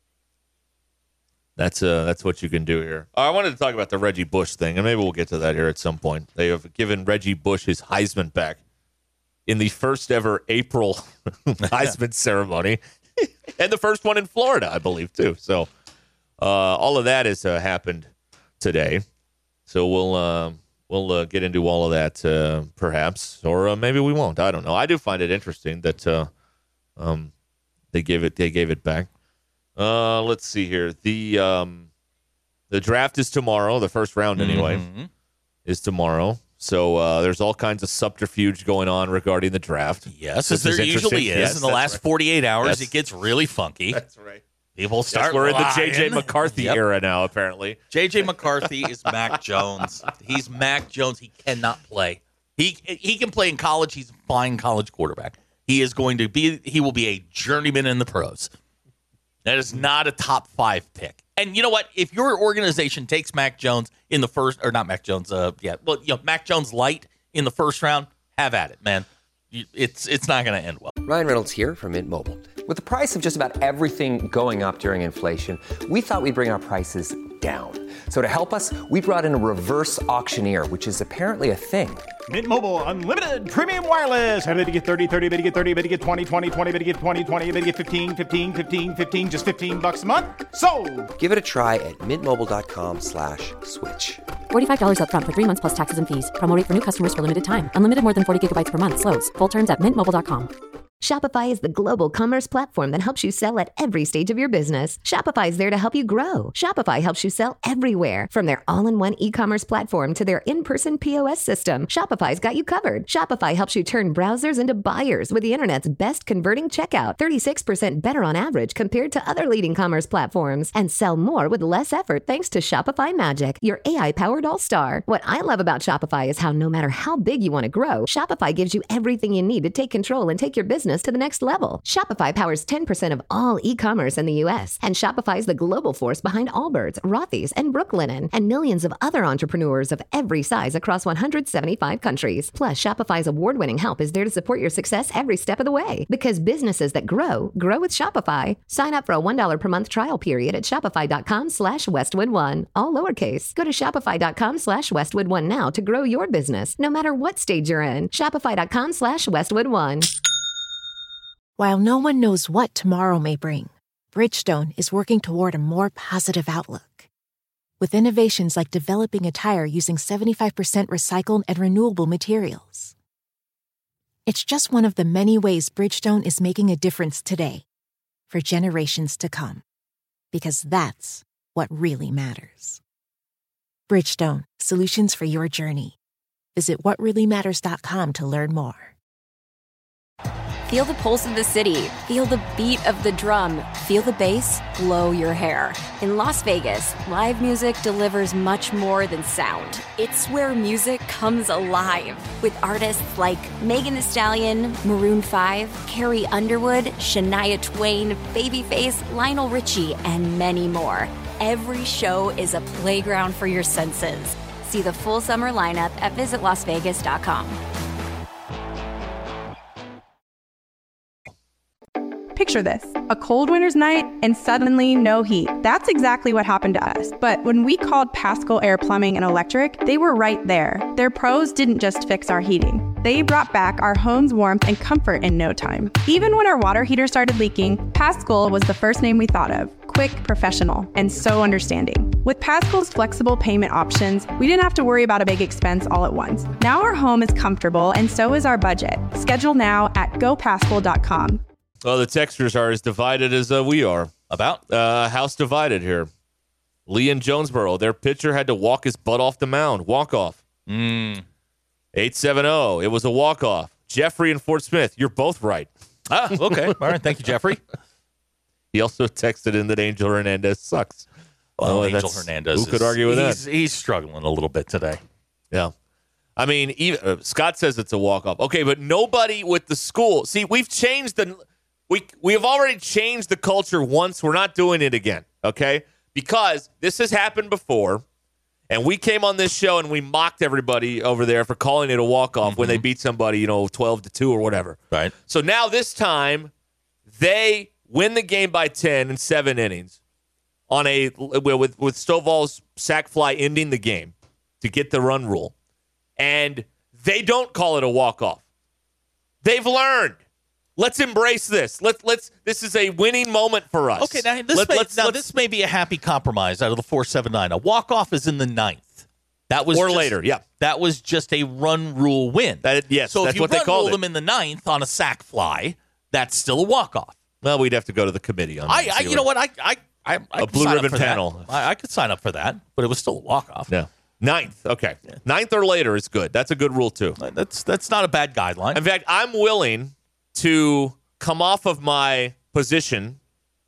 that's uh, that's what you can do here. Oh, I wanted to talk about the Reggie Bush thing, and maybe we'll get to that here at some point. They have given Reggie Bush his Heisman back in the first ever April Heisman ceremony, and the first one in Florida, I believe, too. So uh, all of that has uh, happened today. So we'll uh, we'll uh, get into all of that uh, perhaps, or uh, maybe we won't. I don't know. I do find it interesting that uh, um, they gave it they gave it back. Uh, let's see here. The um, the draft is tomorrow. The first round, anyway, Mm-hmm. is tomorrow. So uh, there's all kinds of subterfuge going on regarding the draft. Yes, This as there is interesting. usually is. Yes, in the that's last right. forty-eight hours, That's- it gets really funky. That's right. People Yes, start. we're in the J J lying. McCarthy Yep. era now, apparently. J J McCarthy is Mac Jones. He's Mac Jones. He cannot play. He he can play in college. He's a fine college quarterback. He is going to be. He will be a journeyman in the pros. That is not a top five pick. And you know what? If your organization takes Mac Jones in the first, or not Mac Jones, uh, yeah, well, you know, Mac Jones light in the first round, have at it, man. You, it's it's not going to end well. Ryan Reynolds here from Mint Mobile. With the price of just about everything going up during inflation, we thought we'd bring our prices down. So to help us, we brought in a reverse auctioneer, which is apparently a thing. Mint Mobile Unlimited Premium Wireless. How to get thirty, thirty, how to get thirty, how to get twenty, twenty, twenty, how to get twenty, twenty, how to get fifteen, fifteen, fifteen, fifteen, just fifteen bucks a month? Sold! Give it a try at mintmobile.com slash switch. forty-five dollars up front for three months plus taxes and fees. Promo rate for new customers for limited time. Unlimited more than forty gigabytes per month. Slows full terms at mint mobile dot com. Shopify is the global commerce platform that helps you sell at every stage of your business. Shopify is there to help you grow. Shopify helps you sell everywhere, from their all-in-one e-commerce platform to their in-person P O S system. Shopify's got you covered. Shopify helps you turn browsers into buyers with the internet's best converting checkout, thirty-six percent better on average compared to other leading commerce platforms, and sell more with less effort thanks to Shopify Magic, your A I-powered all-star. What I love about Shopify is how no matter how big you want to grow, Shopify gives you everything you need to take control and take your business to the next level. Shopify powers ten percent of all e-commerce in the U S, and Shopify is the global force behind Allbirds, Rothy's, and Brooklinen, and millions of other entrepreneurs of every size across one hundred seventy-five countries. Plus, Shopify's award-winning help is there to support your success every step of the way. Because businesses that grow, grow with Shopify. Sign up for a one dollar per month trial period at shopify.com slash Westwood One. All lowercase. Go to shopify.com slash Westwood One now to grow your business, no matter what stage you're in. Shopify.com slash Westwood One. While no one knows what tomorrow may bring, Bridgestone is working toward a more positive outlook. With innovations like developing a tire using seventy-five percent recycled and renewable materials. It's just one of the many ways Bridgestone is making a difference today, for generations to come. Because that's what really matters. Bridgestone, solutions for your journey. Visit what really matters dot com to learn more. Feel the pulse of the city. Feel the beat of the drum. Feel the bass blow your hair. In Las Vegas, live music delivers much more than sound. It's where music comes alive. With artists like Megan Thee Stallion, Maroon five, Carrie Underwood, Shania Twain, Babyface, Lionel Richie, and many more. Every show is a playground for your senses. See the full summer lineup at visit las vegas dot com. Picture this, a cold winter's night and suddenly no heat. That's exactly what happened to us. But when we called Paschal Air Plumbing and Electric, they were right there. Their pros didn't just fix our heating. They brought back our home's warmth and comfort in no time. Even when our water heater started leaking, Paschal was the first name we thought of. Quick, professional, and so understanding. With Paschal's flexible payment options, we didn't have to worry about a big expense all at once. Now our home is comfortable and so is our budget. Schedule now at go paschal dot com. Well, the texters are as divided as uh, we are. About? Uh, house divided here. Lee in Jonesboro, their pitcher had to walk his butt off the mound. Walk off. Mm. eight seven zero. It was a walk off. Jeffrey in Fort Smith, you're both right. Ah, okay. All right. Thank you, Jeffrey. He also texted in that Angel Hernandez sucks. Well, oh, Angel Hernandez. Who could argue with he's, that? He's struggling a little bit today. Yeah. I mean, even, uh, Scott says it's a walk off. Okay, but nobody with the school. See, we've changed the. We we have already changed the culture once. We're not doing it again, okay? Because this has happened before, and we came on this show and we mocked everybody over there for calling it a walk-off mm-hmm. when they beat somebody, you know, twelve to two or whatever. Right. So now this time, they win the game by ten in seven innings on a with with Stovall's sac fly ending the game to get the run rule, and they don't call it a walk-off. They've learned. Let's embrace this. Let's let's. This is a winning moment for us. Okay, now this Let, may, let's, now let's, this may be a happy compromise out of the four seven nine. A walk off is in the ninth. That was or just, later. Yeah, that was just a run rule win. That yes, so that's if you what run they called rule it. them in the ninth on a sac fly, that's still a walk off. Well, we'd have to go to the committee on. I, that I you know what I I I, I a blue sign ribbon up for panel. I, I could sign up for that, but it was still a walk off. Yeah. Ninth, okay. Yeah. Ninth or later is good. That's a good rule too. That's that's not a bad guideline. In fact, I'm willing to come off of my position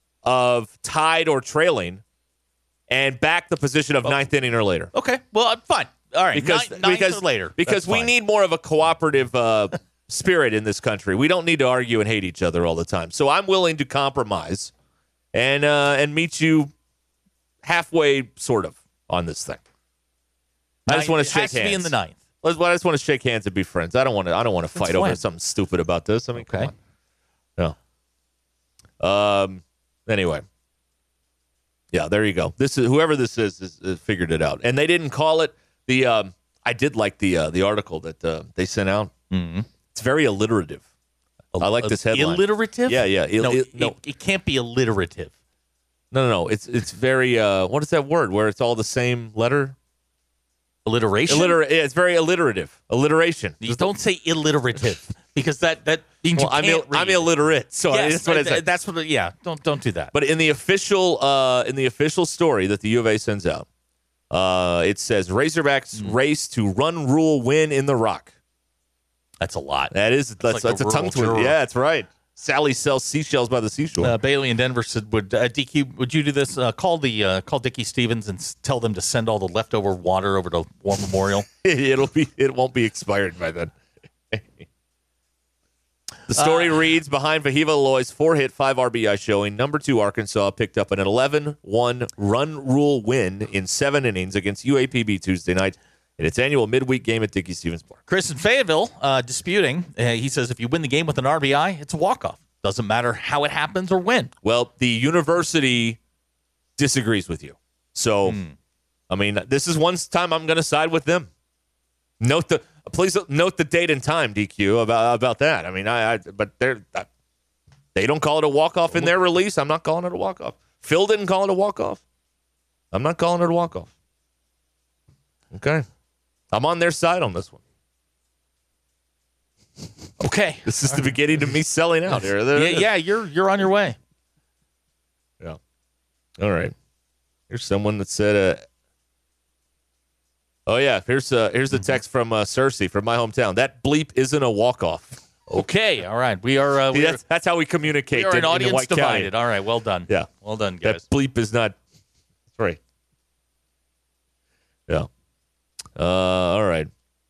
of tied or trailing and back the position of okay. ninth inning or later. Okay, well, fine. All right, because, ninth, ninth because, or later. Because we need more of a cooperative uh, spirit in this country. We don't need to argue and hate each other all the time. So I'm willing to compromise and uh, and meet you halfway, sort of, on this thing. I just want to shake hands. It has to be in the ninth. I just want to shake hands and be friends. I don't want to. I don't want to fight That's over fine. something stupid about this. I mean, okay. come on. No. Um. Anyway, Yeah, there you go. This is whoever this is, is, is figured it out, and they didn't call it the. Um, I did like the uh, the article that uh, they sent out. Mm-hmm. It's very alliterative. I like this headline. Alliterative? Yeah, yeah. Il- no, il- it, no. it can't be alliterative. No, no, no. It's it's very. Uh, what is that word? Where it's all the same letter? Alliteration. Alliter- yeah, it's very alliterative. Alliteration. You don't say illiterative because that that means Well, you I'm, can't il- read. I'm illiterate, so Yes, that's what I said. That's what. Yeah, don't don't do that. But in the official uh, in the official story that the U of A sends out, uh, it says Razorbacks Mm. race to run rule win in the Rock. That's a lot. That is that's like that's, a a tongue rural twister. juror. Yeah, that's right. Sally sells seashells by the seashore. Uh, Bailey in Denver said, "Would uh, D Q? Would you do this? Uh, call the uh, call Dickie Stevens and s- tell them to send all the leftover water over to War Memorial." It'll be it won't be expired by then. The story Uh, reads, behind Vahiva Aloy's four-hit, five R B I showing, number two Arkansas picked up an eleven one run rule win in seven innings against U A P B Tuesday night in its annual midweek game at Dickie Stevens Park. Chris in Fayetteville uh, disputing. Uh, he says, "If you win the game with an R B I, it's a walk-off. Doesn't matter how it happens or when." Well, the university disagrees with you. So, Hmm. I mean, this is one time I'm going to side with them. Note the please note the date and time, D Q, about about that. I mean, I, I but they're uh, they don't call it a walk off in their release. I'm not calling it a walk off. Phil didn't call it a walk off. I'm not calling it a walk off. Okay, I'm on their side on this one. Okay, this is the beginning of me selling out here. There Yeah, it is. yeah, you're you're on your way. Yeah. All right. Here's someone that said, uh, "Oh yeah, here's uh, here's a text from uh, Cersei from my hometown. That bleep isn't a walk off." Okay, all right. We are. Uh, See, we that's, that's how we communicate. are in, an in audience White divided. County. All right, well done. Yeah, well done, guys. That bleep is not. That's right. Yeah. Uh, all right.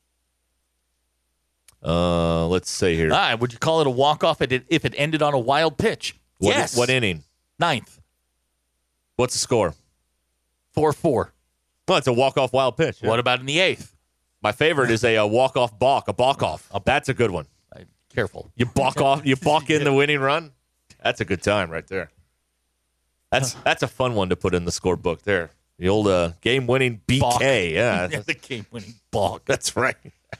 Uh, let's see here. All right, would you call it a walk-off if it, if it ended on a wild pitch? What, yes. What inning? Ninth. What's the score? four four. Well, it's a walk-off wild pitch. Yeah. What about in the eighth? My favorite is a, a walk-off balk, a balk-off. That's a good one. Careful. You balk off. You balk in the winning run. That's a good time right there. That's that's a fun one to put in the scorebook there. The old uh, game-winning B K. Balk. Yeah, Yeah, the game-winning balk. That's right.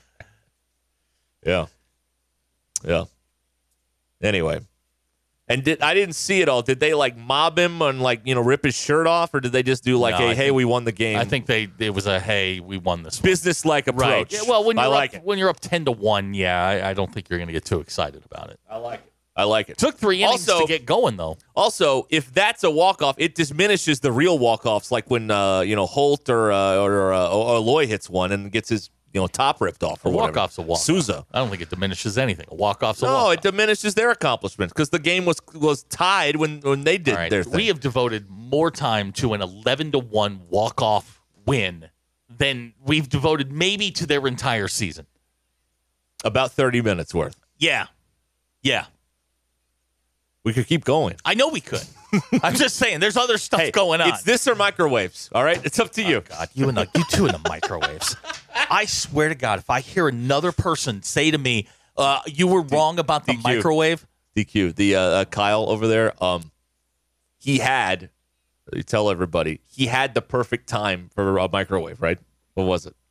Yeah. Yeah. Anyway. And did I didn't see it all. Did they like mob him and like, you know, rip his shirt off, or did they just do like No, a I hey, think- we won the game? I think they it was a hey, we won this one. Business like approach. Right. Yeah, well, when I you're like up, it. when you're up ten to one, yeah, I, I don't think you're going to get too excited about it. I like it. I like it. Took three innings Also- to get going, though. Also, if that's a walk-off, it diminishes the real walk-offs, like when uh, you know Holt or uh, or, uh, or Loy hits one and gets his you know top ripped off or A whatever. walk-off's a walk-off. Souza. I don't think it diminishes anything. A walk-off's a No, walk-off. it diminishes their accomplishments because the game was was tied when, when they did All right. their thing. We have devoted more time to an eleven to one walk-off win than we've devoted maybe to their entire season. About thirty minutes worth. Yeah. Yeah. We could keep going. I know we could. I'm just saying, there's other stuff Hey, going on. It's this or microwaves. All right, it's up to you. God, you and the you two in the microwaves. I swear to God, if I hear another person say to me, uh, "You were wrong about the D Q. microwave," D Q, the uh, uh, Kyle over there, um, he had. You tell everybody he had the perfect time for a microwave, right? What was it?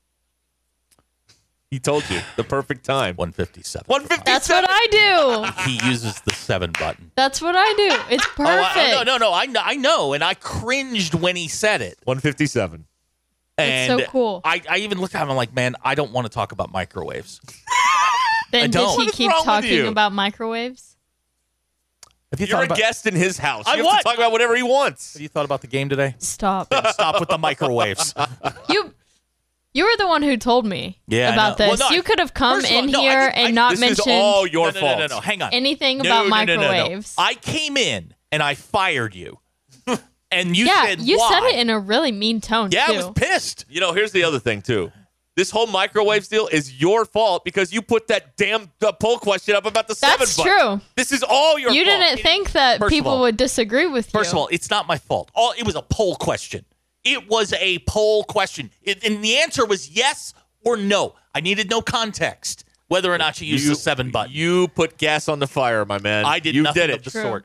He told you the perfect time. one fifty-seven. one fifty-seven. That's what I do. He uses the seven button. That's what I do. It's Oh, I- perfect. no, no, no. I know, I know, and I cringed when he said it. one fifty-seven. And It's so cool. I, I even looked at him. I'm like, man, I don't want to talk about microwaves. Then I did don't. he What is keep wrong with talking you? about microwaves? Have you You're thought a about, guest in his house. I you have what? to talk about whatever he wants. Have you thought about the game today? Stop. Stop with the microwaves. You you were the one who told me Yeah, I about know. Well, this. no, I- you could have come first of all, in no, I here didn't- I- and not This mentioned is all your no, no, fault. No, no, no, hang on. anything No, about no, no, no, no. microwaves. I came in and I fired you. And you yeah, said you why? said it in a really mean tone Yeah, too. I was pissed. You know, here's the other thing too. This whole microwaves deal is your fault because you put that damn uh, poll question up about the seven That's button. true. This is all your You fault. didn't think that First of people all- would disagree with you. First of all, it's not my fault. All it was a poll question. It was a poll question, it, and the answer was yes or no. I needed no context whether or not you used You- the seven button. You put gas on the fire, my man. I did you nothing did of it. the True. sort.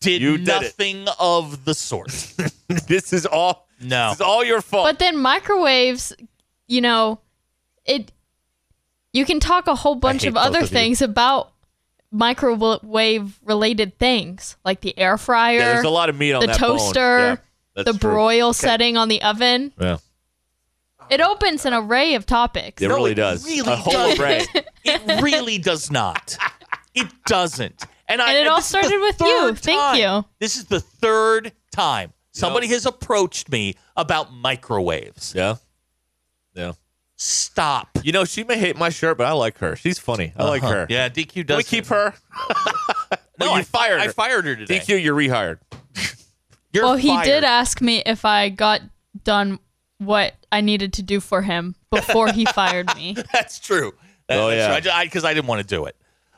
did You did it. nothing of the sort. This is all. No. This is all your fault. But then microwaves, you know, it. You can talk a whole bunch hate of both other of you. things about microwave-related things, like the air fryer, Yeah, there's a lot of meat on the that bone. toaster, Yeah, that's the true. broil Okay. setting on the oven. Yeah. It opens an array of topics. It No, really it does. really a whole does. array. It really does not. It doesn't. And, I, And it all this is the started with you. third Thank time. you. This is the third time somebody has approached me about microwaves. Yeah. Yeah. Stop. You know, she may hate my shirt, but I like her. She's funny. I like Uh-huh. her. Yeah, D Q Can does. we keep her? No, you I fired I her. fired her today. D Q, you're rehired. You're well, he fired. did ask me if I got done what I needed to do for him before he fired me. That's true. That- Oh, that's yeah. true. I because I, I didn't want to do it.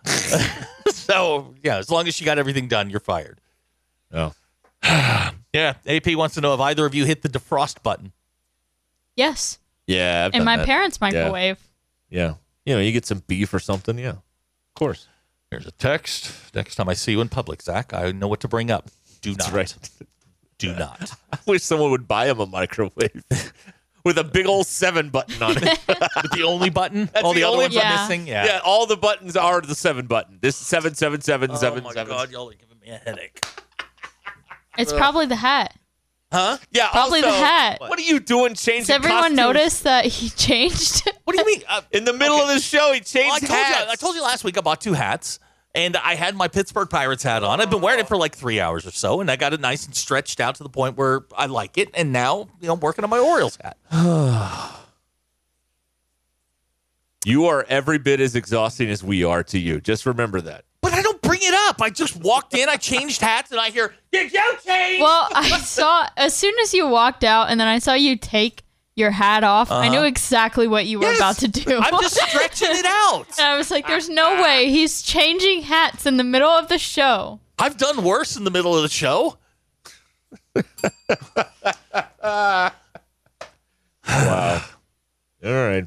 So yeah, as long as you got everything done, you're fired. Oh. Yeah. A P wants to know if either of you hit the defrost button. Yes. Yeah. I've In done my that. parents' microwave. Yeah. You know, you get some beef or something. Yeah. Of course. Here's a text. Next time I see you in public, Zach, I know what to bring up. Do That's not. right. Do not. I wish someone would buy him a microwave with a big old seven button on it. With the only button? That's all the the, other only ones button. are Yeah. missing? Yeah. Yeah. all the buttons are the seven button. This is seven, seven, seven, Oh seven, my seven. God, y'all are giving me a headache. It's probably the hat. Huh? Yeah. Probably also, the hat. What are you doing changing Does everyone costumes? notice that he changed? What do you mean? Uh, In the middle of the show, he changed well, I told hats. you. I told you last week I bought two hats, and I had my Pittsburgh Pirates hat on. I've been wearing it for like three hours or so, and I got it nice and stretched out to the point where I like it. And now, you know, I'm working on my Orioles hat. You are every bit as exhausting as we are to you. Just remember that. But I don't bring it up. I just walked in, I changed hats, and I hear, "Did you change?" Well, I saw as soon as you walked out, and then I saw you take your hat off. I knew exactly what you were Yes. about to do. I'm just stretching it out. And I was like, "There's no way he's changing hats in the middle of the show." I've done worse in the middle of the show. Wow. All right.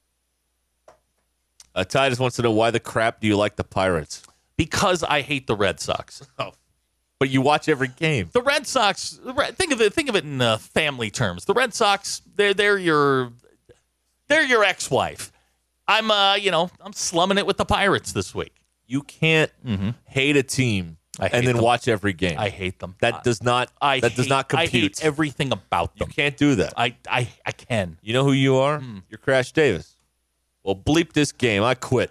Uh, Titus wants to know, why the crap do you like the Pirates? Because I hate the Red Sox. Oh, but you watch every game. The Red Sox. the Red- Think of it. Think of it in uh, family terms. The Red Sox. They're they're your they're your ex-wife. I'm uh you know I'm slumming it with the Pirates this week. You can't Mm-hmm. hate a team I hate and then them. watch every game. I hate them. that does not. I that does hate- not I compute. hate everything about You them. can't do that. I I I can. You know who you are? Hmm. You're Crash Davis. Well, bleep this game. I quit.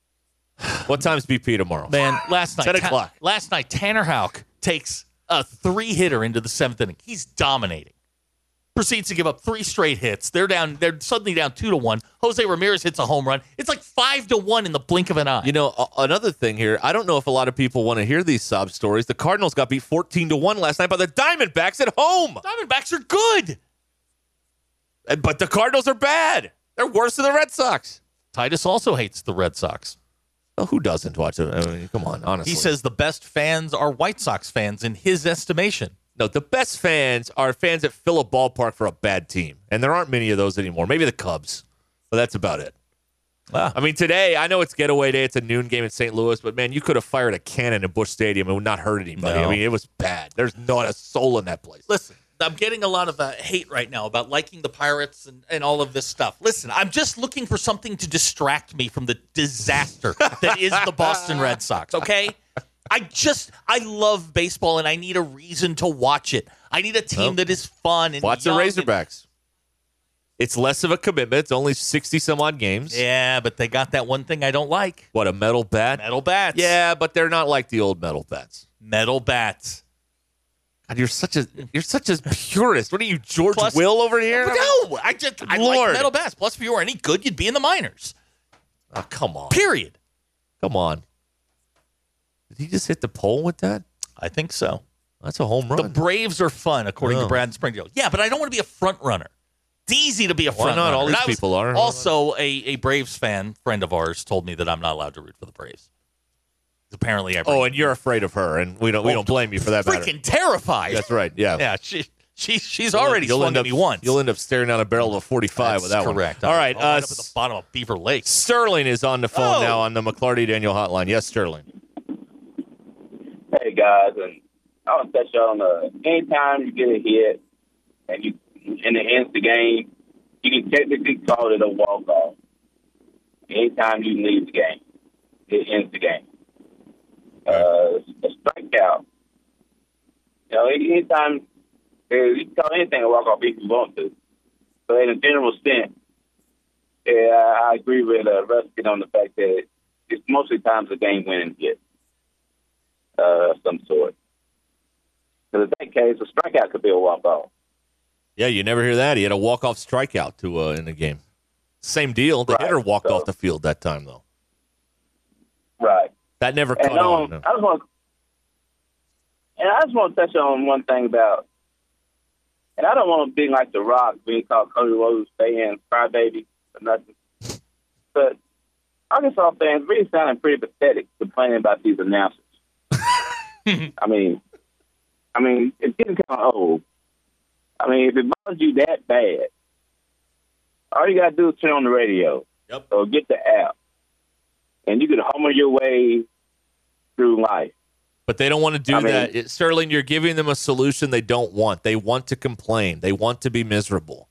What time's B P tomorrow? Man, last night ten Ta- o'clock. last night Tanner Houck takes a three hitter into the seventh inning. He's dominating. Proceeds to give up three straight hits. They're down. They're suddenly down two to one. Jose Ramirez hits a home run. It's like five to one in the blink of an eye. You know, a- another thing here, I don't know if a lot of people want to hear these sob stories. The Cardinals got beat fourteen to one last night by the Diamondbacks at home. Diamondbacks are good. And- But the Cardinals are bad. They're worse than the Red Sox. Titus also hates the Red Sox. Well, who doesn't watch it? I mean, come on, honestly. He says the best fans are White Sox fans in his estimation. no, the best fans are fans that fill a ballpark for a bad team. And there aren't many of those anymore. Maybe the Cubs. But that's about it. Wow. I mean, today, I know it's getaway day. It's a noon game in Saint Louis. But, man, you could have fired a cannon in Busch Stadium and would not hurt anybody. No. I mean, it was bad. There's not a soul in that place. Listen, I'm getting a lot of uh, hate right now about liking the Pirates and, and all of this stuff. Listen, I'm just looking for something to distract me from the disaster that is the Boston Red Sox, okay? I just, I love baseball, and I need a reason to watch it. I need a team Well, that is fun and Watch the young and- Razorbacks. It's less of a commitment. It's only sixty-some-odd games. Yeah, but they got that one thing I don't like. What, a metal bat? Metal bats. Yeah, but they're not like the old metal bats. Metal bats. God, you're such a you're such a purist. What are you, George Plus- Will over here? No, I just, I like Lord. metal bats. Plus, if you were any good, you'd be in the minors. Oh, come on. Period. Come on. Did he just hit the pole with that? I think so. That's a home The run. Braves are fun, according Oh. to Brad Springfield. Yeah, but I don't want to be a front runner. It's easy to be a Why front not? runner. All these And I was- people are. Also, a, a Braves fan friend of ours told me that I'm not allowed to root for the Braves. Apparently, I bring Oh, and you're afraid of her, and we don't we Oh, don't blame you for that matter. freaking terrified. That's right. Yeah. Yeah, she, she she's You'll- already you'll swung end at up, me once. You'll end up staring down a barrel of a forty-five with that That's correct. one. All I'll- right. I'll Uh, end up at the bottom of Beaver Lake. Sterling is on the phone Oh. now on the McClarty Daniel hotline. Yes, Sterling. Hey guys, and I want to touch on uh, anytime you get a hit and you and it ends the game, you can technically call it a walk off. Anytime you leave the game, it ends the game. Uh, a strikeout. You know, anytime uh, you can call anything a walk off if you want to. But in a general sense, yeah, I agree with uh, Ruskin on the fact that it's mostly times a game winning hit uh, of some sort. So in that case, a strikeout could be a walk off. Yeah, you never hear that. He had a walk off strikeout to uh, in the game. Same deal. The right. hitter walked so, off the field that time, though. Right. That never and caught um, on. No. I just want, and I just want to touch on one thing about. And I don't want to be like The Rock, being called Cody Rhodes fan, crybaby, or nothing. But Arkansas fans really sounding pretty pathetic complaining about these announcers. I mean, I mean, it's getting kind of old. I mean, if it bothers you that bad, all you got to do is turn on the radio yep. or get the app, and you can homer your way through life. But they don't want to do I mean, that. It, Sterling, you're giving them a solution they don't want. They want to complain. They want to be miserable.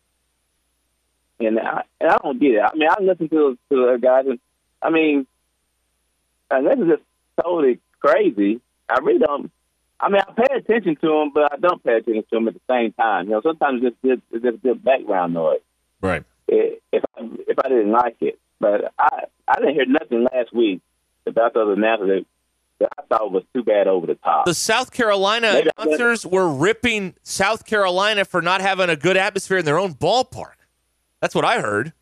And I, and I don't get it. I mean, I listen to to the guys, and I mean, and this is just totally crazy. I really don't. I mean, I pay attention to them, but I don't pay attention to them at the same time. You know, sometimes it's just it's just good background noise. Right. If I, if I didn't like it, but I I didn't hear nothing last week about those announcers that I thought was too bad over the top. The South Carolina Maybe announcers were ripping South Carolina for not having a good atmosphere in their own ballpark. That's what I heard.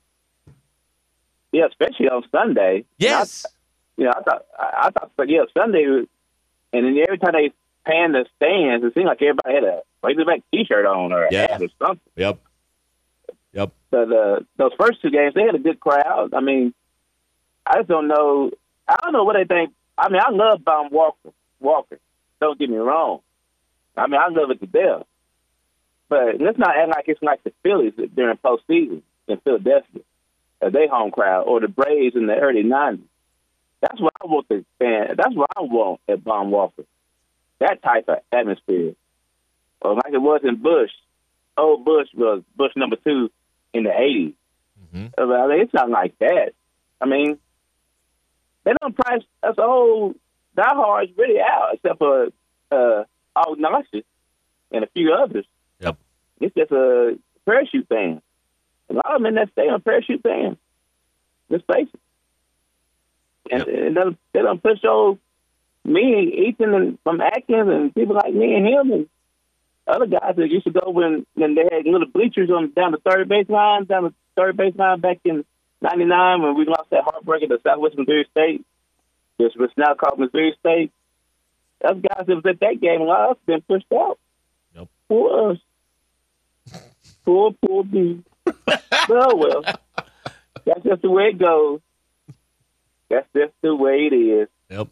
Yeah, especially on Sunday. Yes. I, you know, I thought I, I thought yeah Sunday, and then every time they pan the stands, it seemed like everybody had a Razorback T-shirt on or a Yeah. hat or something. Yep. Yep. But uh, those first two games, they had a good crowd. I mean, I just don't know. I don't know what they think. I mean, I love Baum Walker. Walker. Don't get me wrong. I mean, I love it to death. But let's not act like it's like the Phillies during postseason in Philadelphia, uh, they home crowd, or the Braves in the early nineties. That's what I want to fan. That's what I want at Baum Walker. That type of atmosphere, or like it was in Bush. Old Bush was Bush number two in the eighties. Mm-hmm. I mean, it's not like that. I mean, they don't price us old diehards really out, except for uh, All Nauseous and a few others. Yep. It's just a parachute fan. A lot of them in that stay on parachute fans. Let's face it. And, Yep. and they, they don't push old me, Ethan, and from Atkins, and people like me and him, and other guys that used to go when, when they had little bleachers on down the third baseline, down the third baseline back in ninety-nine when we lost that heartbreaker to Southwest Missouri State, which was now called Missouri State. Those guys that was at that game, a lot of us been pushed out. Nope. Poor us. Poor, poor me. Oh, well. That's just the way it goes. That's just the way it is. Yep.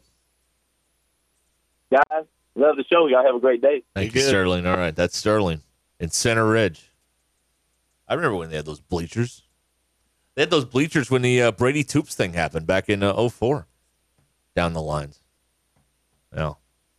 Guys, love the show. Y'all have a great day. Thank you, Sterling. All right, that's Sterling in Center Ridge. I remember when they had those bleachers. They had those bleachers when the uh, Brady Toops thing happened back in uh, oh four down the lines. Yeah.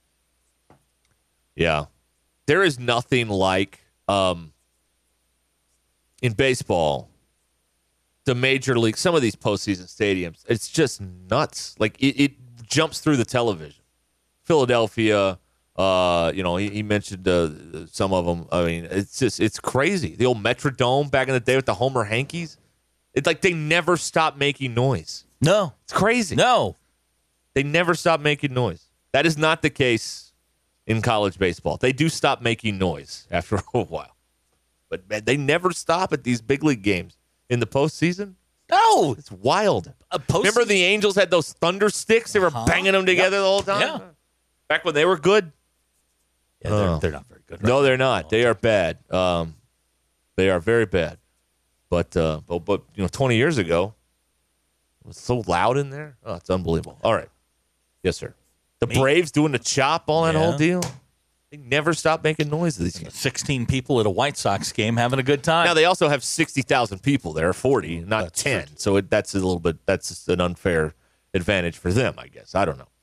Yeah. There is nothing like, um, in baseball, the major league, some of these postseason stadiums, it's just nuts. Like, it, it jumps through the television. Philadelphia, uh, you know, he, he mentioned uh, some of them. I mean, it's just, it's crazy. The old Metrodome back in the day with the Homer Hankies. It's like they never stop making noise. No. It's crazy. No. They never stop making noise. That is not the case in college baseball. They do stop making noise after a while. But, man, they never stop at these big league games in the postseason. No. It's wild. A post- Remember the Angels had those thunder sticks? They were Uh-huh. banging them together Yep. the whole time? Yeah. Back when they were good? Yeah, they're, Oh. they're not very good. Right? No, they're not. They are bad. Um, they are very bad. But, uh, but, but you know, twenty years ago, it was so loud in there. Oh, it's unbelievable. All right. Yes, sir. The Me? Braves doing the chop, all that Yeah. whole deal. They never stop making noise these games. sixteen people at a White Sox game having a good time. Now, they also have sixty thousand people there, forty, not That's ten. true. So it, that's a little bit, that's an unfair advantage for them, I guess. I don't know.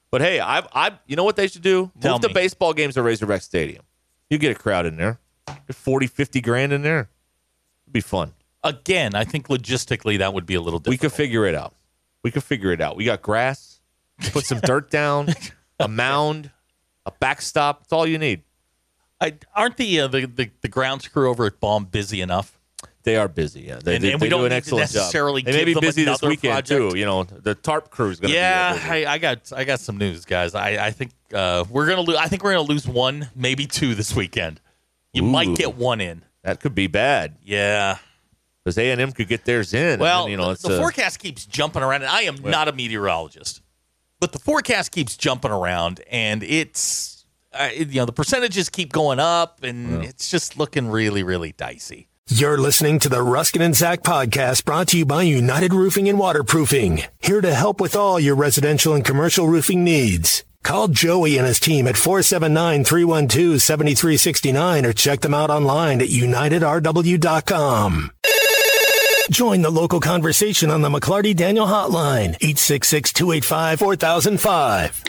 But hey, I, I, you know what they should do? Tell Move the me. baseball games to Razorback Stadium. You get a crowd in there. Get forty, fifty grand in there. It'd be fun. Again, I think logistically that would be a little difficult. We could figure it out. We could figure it out. We got grass. Put some dirt down, a mound, a backstop. That's all you need. I, aren't the, uh, the the the grounds crew over at Baum busy enough? They are busy. Yeah, they, and, they, and they we don't do an need excellent to necessarily job. They may be give them busy this another weekend project. too. You know, the tarp crew is going to Yeah, be. Yeah, I, I got I got some news, guys. I, I think uh, we're gonna lose. I think we're gonna lose one, maybe two this weekend. You Ooh. might get one in. That could be bad. Yeah. Because A and M could get theirs in. Well, and then, you know, it's the a, forecast keeps jumping around, and I am Well- not a meteorologist, but the forecast keeps jumping around, and it's uh, it- you know the percentages keep going up, and it's just looking really, really dicey. You're listening to the Ruskin and Zach podcast brought to you by United Roofing and Waterproofing. Here to help with all your residential and commercial roofing needs. Call Joey and his team at four seven nine, three one two, seven three six nine or check them out online at united r w dot com. Join the local conversation on the McClarty Daniel hotline, eight six six, two eight five, four thousand five.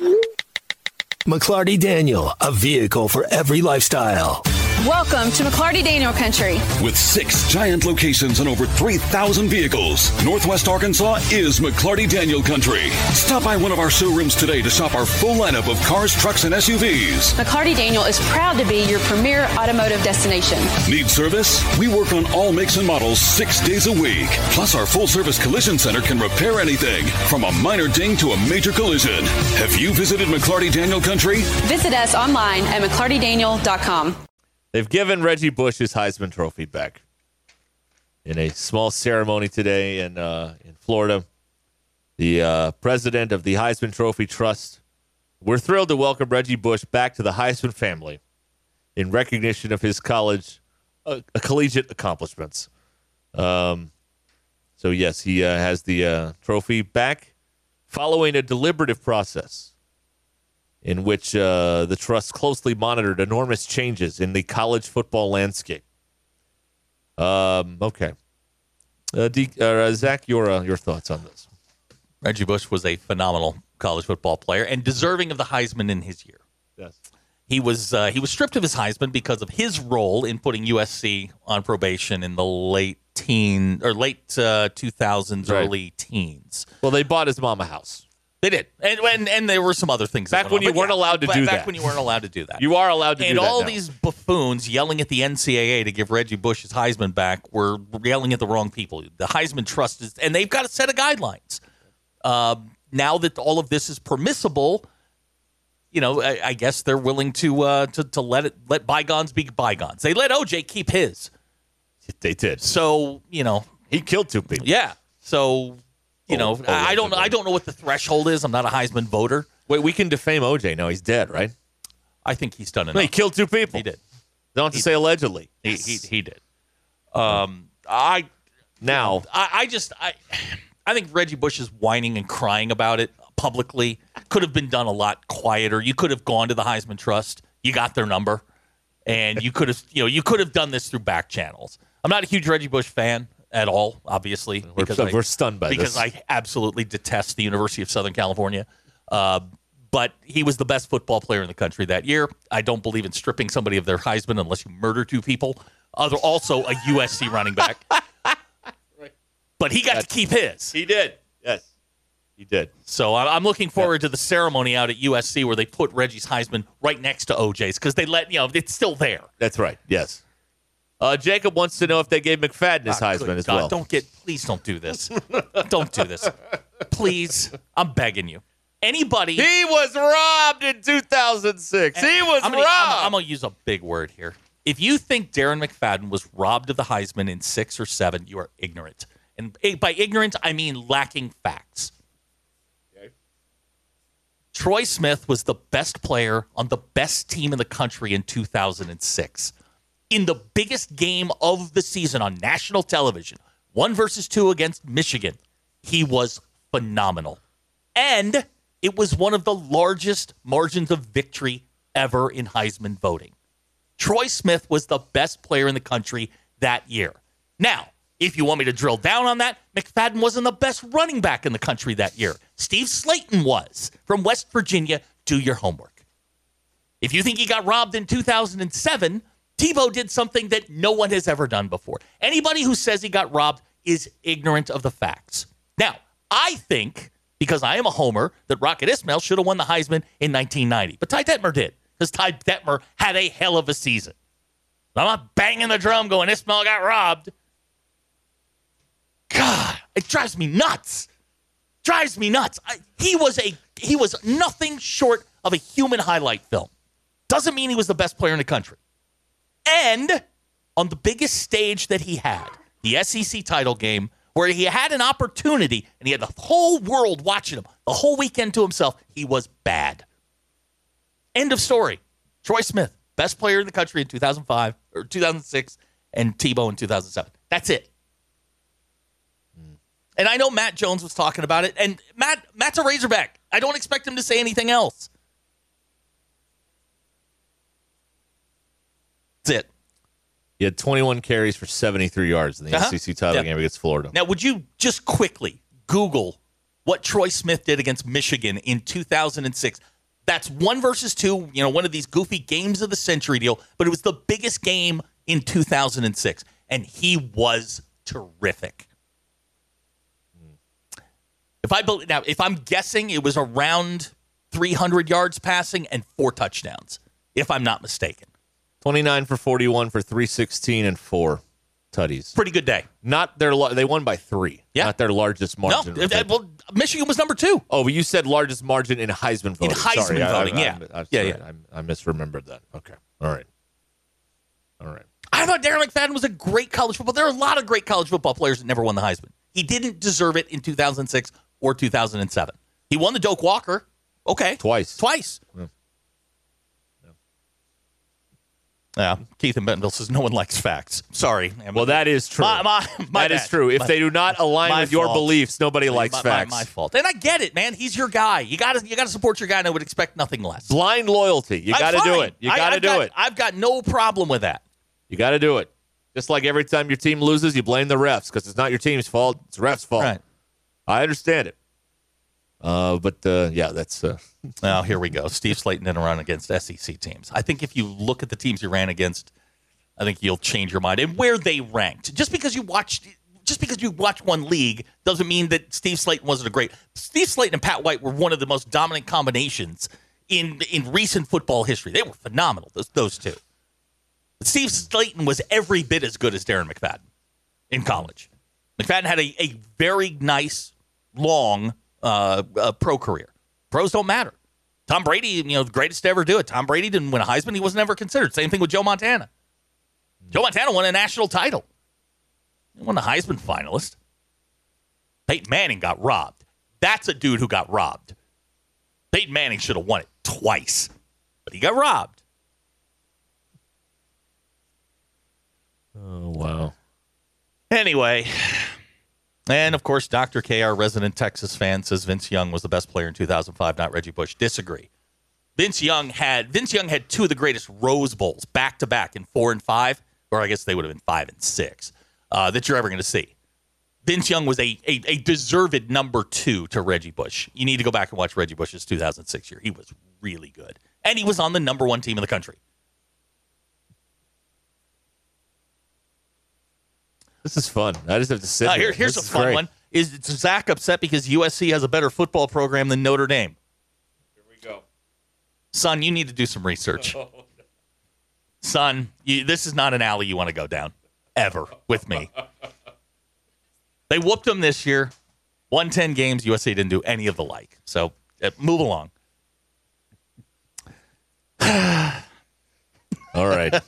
McClarty Daniel, a vehicle for every lifestyle. Welcome to McClarty Daniel Country. With six giant locations and over three thousand vehicles, Northwest Arkansas is McClarty Daniel Country. Stop by one of our showrooms today to shop our full lineup of cars, trucks, and S U Vs. McClarty Daniel is proud to be your premier automotive destination. Need service? We work on all makes and models six days a week. Plus, our full-service collision center can repair anything, from a minor ding to a major collision. Have you visited McClarty Daniel Country? Visit us online at mclarty daniel dot com. They've given Reggie Bush his Heisman Trophy back in a small ceremony today in uh, in Florida. The uh, president of the Heisman Trophy Trust. We're thrilled to welcome Reggie Bush back to the Heisman family in recognition of his college uh, collegiate accomplishments. Um, so yes, he uh, has the uh, trophy back following a deliberative process in which uh, the trust closely monitored enormous changes in the college football landscape. Um, okay. Uh, D- uh, Zach, your uh, your thoughts on this? Reggie Bush was a phenomenal college football player and deserving of the Heisman in his year. Yes. He was uh, he was stripped of his Heisman because of his role in putting U S C on probation in the late teen or late uh, two thousands, Right. early teens. Well, they bought his mom a house. They did, and and, and there were some other things that Back went when on. you But weren't yeah, allowed to back, do back that. when you weren't allowed to do that. You are allowed to and do that all now. these buffoons yelling at the N C double A to give Reggie Bush his Heisman back were yelling at the wrong people. The Heisman Trust is, and they've got a set of guidelines. Uh, now that all of this is permissible, you know, I, I guess they're willing to uh, to to let it let bygones be bygones. They let O J keep his. They did. So you know, he killed two people. Yeah. So you know, Oh, I, I don't allegedly. I don't know what the threshold is. I'm not a Heisman voter. Wait, we can defame O J. No, he's dead, right? I think he's done enough. No, he killed two people. He did. Don't have to He say did. allegedly. He he, he did. Um, I now I, I just I I think Reggie Bush is whining and crying about it publicly. Could have been done a lot quieter. You could have gone to the Heisman Trust. You got their number, and you could have you know you could have done this through back channels. I'm not a huge Reggie Bush fan at all, obviously. We're, because we're I, stunned by because this. I absolutely detest the University of Southern California. Uh, but he was the best football player in the country that year. I don't believe in stripping somebody of their Heisman unless you murder two people. Other, also a U S C running back. But he got That's- to keep his. He did. Yes, he did. So I- I'm looking forward to the ceremony out at U S C where they put Reggie's Heisman right next to O J's because they let, you know, it's still there. That's right. Yes. Uh, Jacob wants to know if they gave McFadden his Ah, Heisman good as God, well. Don't get, please don't do this. Don't do this. Please. I'm begging you. Anybody. He was robbed in two thousand six. He was I'm gonna, robbed. I'm, I'm going to use a big word here. If you think Darren McFadden was robbed of the Heisman in six or seven, you are ignorant. And by ignorant, I mean lacking facts. Okay. Troy Smith was the best player on the best team in the country in two thousand six. In the biggest game of the season on national television, one versus two against Michigan, he was phenomenal. And it was one of the largest margins of victory ever in Heisman voting. Troy Smith was the best player in the country that year. Now, if you want me to drill down on that, McFadden wasn't the best running back in the country that year. Steve Slayton was from West Virginia. Do your homework. If you think he got robbed in two thousand seven, Tebow did something that no one has ever done before. Anybody who says he got robbed is ignorant of the facts. Now, I think, because I am a homer, that Rocket Ismail should have won the Heisman in nineteen ninety. But Ty Detmer did, because Ty Detmer had a hell of a season. I'm not banging the drum going, Ismail got robbed. God, it drives me nuts. Drives me nuts. I, he was a he was nothing short of a human highlight film. Doesn't mean he was the best player in the country. And on the biggest stage that he had, the S E C title game, where he had an opportunity and he had the whole world watching him the whole weekend to himself, he was bad. End of story. Troy Smith, best player in the country in two thousand five or two thousand six, and Tebow in two thousand seven. That's it. And I know Matt Jones was talking about it, and Matt Matt's a Razorback. I don't expect him to say anything else. That's it. He had twenty-one carries for seventy-three yards in the uh-huh. S E C title yeah. game against Florida. Now, would you just quickly Google what Troy Smith did against Michigan in two thousand six? That's one versus two, you know, one of these goofy games of the century deal, but it was the biggest game in two thousand six, and he was terrific. If I now, if I'm guessing, it was around three hundred yards passing and four touchdowns, if I'm not mistaken. twenty-nine for forty-one for three sixteen and four tutties. Pretty good day. Not their they won by three. Yeah. Not their largest margin. No, that, well, Michigan was number two. Oh, but you said largest margin in Heisman voting. In Heisman sorry, voting, I, I, yeah. I, I, yeah, yeah. I, I misremembered that. Okay. All right. All right. I thought Darren McFadden was a great college football. There are a lot of great college football players that never won the Heisman. He didn't deserve it in two thousand six or two thousand seven. He won the Doak Walker. Okay. Twice. Twice. Yeah. Yeah, Keith and Bentonville says no one likes facts. Sorry. Well, that is true. My, my, my that bad. is true. If my, they do not align with your fault. beliefs, nobody likes my, facts. My, my fault. And I get it, man. He's your guy. You got to you got to support your guy, and I would expect nothing less. Blind loyalty. You got to do it. You got to do got, it. I've got no problem with that. You got to do it. Just like every time your team loses, you blame the refs because it's not your team's fault. It's the refs' fault. Right. I understand it. Uh, but, uh, yeah, that's... Uh... Now, here we go. Steve Slayton didn't run against S E C teams. I think if you look at the teams you ran against, I think you'll change your mind. And where they ranked. Just because you watched just because you watch one league doesn't mean that Steve Slayton wasn't a great... Steve Slayton and Pat White were one of the most dominant combinations in, in recent football history. They were phenomenal, those, those two. But Steve Slayton was every bit as good as Darren McFadden in college. McFadden had a, a very nice, long... Uh, uh, pro career. Pros don't matter. Tom Brady, you know, the greatest to ever do it. Tom Brady didn't win a Heisman. He wasn't ever considered. Same thing with Joe Montana. Joe Montana won a national title. He won a Heisman finalist. Peyton Manning got robbed. That's a dude who got robbed. Peyton Manning should have won it twice, but he got robbed. Oh, wow. Anyway... And, of course, Doctor K, our resident Texas fan, says Vince Young was the best player in two thousand five, not Reggie Bush. Disagree. Vince Young had Vince Young had two of the greatest Rose Bowls back-to-back in four and five, or I guess they would have been five and six, uh, that you're ever going to see. Vince Young was a, a, a deserved number two to Reggie Bush. You need to go back and watch Reggie Bush's two thousand six year. He was really good. And he was on the number one team in the country. This is fun. I just have to sit uh, here. here. Here's this a is fun great. one. Is Zach upset because U S C has a better football program than Notre Dame? Here we go. Son, you need to do some research. Oh, no. Son, you, this is not an alley you want to go down, ever, with me. They whooped them this year. Won ten games. U S C didn't do any of the like. So uh, move along. All right.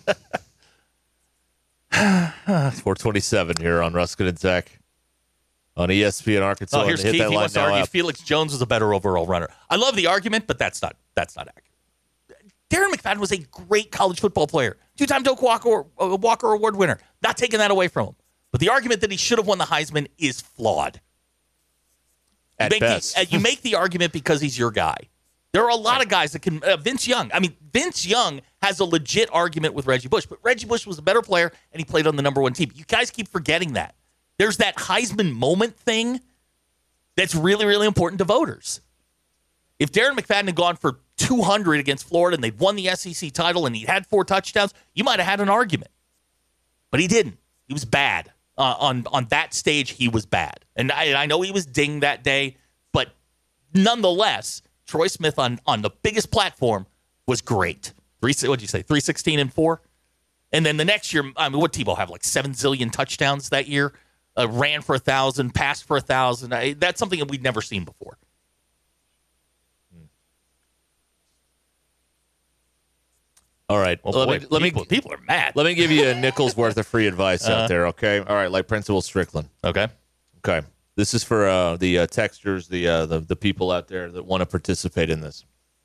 It's four twenty-seven here on Ruskin and Zach on E S P N Arkansas. Oh, here's hit Keith. that He line wants to now argue out. Felix Jones was a better overall runner. I love the argument, but that's not that's not accurate. Darren McFadden was a great college football player, two-time Doak Walker, uh, Walker Award winner. Not taking that away from him, but the argument that he should have won the Heisman is flawed. At you make best, the, uh, you make the argument because he's your guy. There are a lot of guys that can. Uh, Vince Young. I mean, Vince Young has a legit argument with Reggie Bush, but Reggie Bush was a better player, and he played on the number one team. You guys keep forgetting that. There's that Heisman moment thing That's really, really important to voters. If Darren McFadden had gone for two hundred against Florida and they'd won the S E C title and he had four touchdowns, you might have had an argument. But he didn't. He was bad. Uh, on, on that stage, he was bad. And I, I know he was dinged that day, but nonetheless, Troy Smith on, on the biggest platform was great. Three, what did you say, three sixteen and four? And then the next year, I mean, what Tebow have, like seven zillion touchdowns that year? Uh, ran for one thousand, passed for one thousand. I, that's something that we'd never seen before. All right. Well, let, boy, me, let people, me people are mad. Let me give you a nickel's worth of free advice Uh-huh. out there, okay? All right, like Principal Strickland. Okay. Okay. This is for uh, the uh, texters, the, uh, the the people out there that want to participate in this.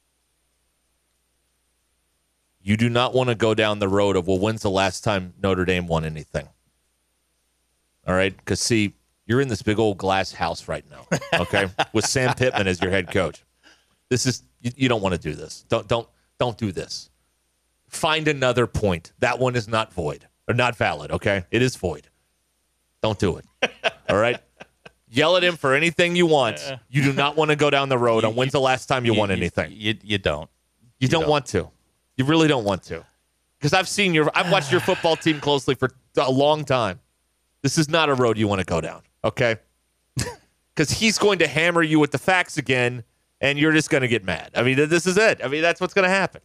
You do not want to go down the road of, well, when's the last time Notre Dame won anything? All right? Because, see, you're in this big old glass house right now, okay, with Sam Pittman as your head coach. This is you, you don't want to do this. Don't don't don't do this. Find another point. That one is not void or not valid, okay? It is void. Don't do it. All right? Yell at him for anything you want. You do not want to go down the road on when's the last time you, you won you, anything. You, you don't. You, You don't, don't. want to. You really don't want to. Because I've seen your I've watched your football team closely for a long time. This is not a road you want to go down, okay? Because he's going to hammer you with the facts again, and you're just going to get mad. I mean, this is it. I mean, that's what's going to happen.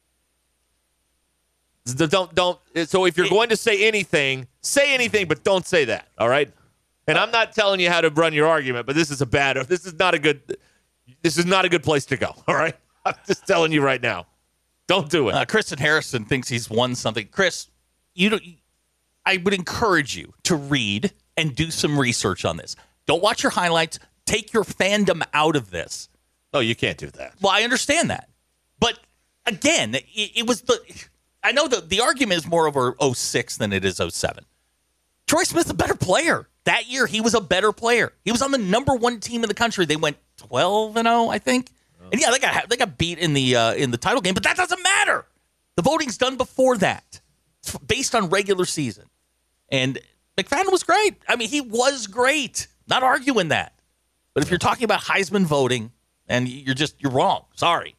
Don't don't. So if you're going to say anything, say anything, but don't say that. All right. And I'm not telling you how to run your argument, but this is a bad. This is not a good. This is not a good place to go. All right. I'm just telling you right now. Don't do it. Uh, Kristen Harrison thinks he's won something. Chris, you don't. I would encourage you to read and do some research on this. Don't watch your highlights. Take your fandom out of this. Oh, you can't do that. Well, I understand that, but again, it, it was the. I know the the argument is more over oh six than it is oh seven. Troy Smith's a better player. That year, he was a better player. He was on the number one team in the country. They went twelve and oh, I think. And yeah, they got they got beat in the uh, in the title game, but that doesn't matter. The voting's done before that. It's based on regular season. And McFadden was great. I mean, he was great. Not arguing that. But if you're talking about Heisman voting, and you're just you're wrong. Sorry.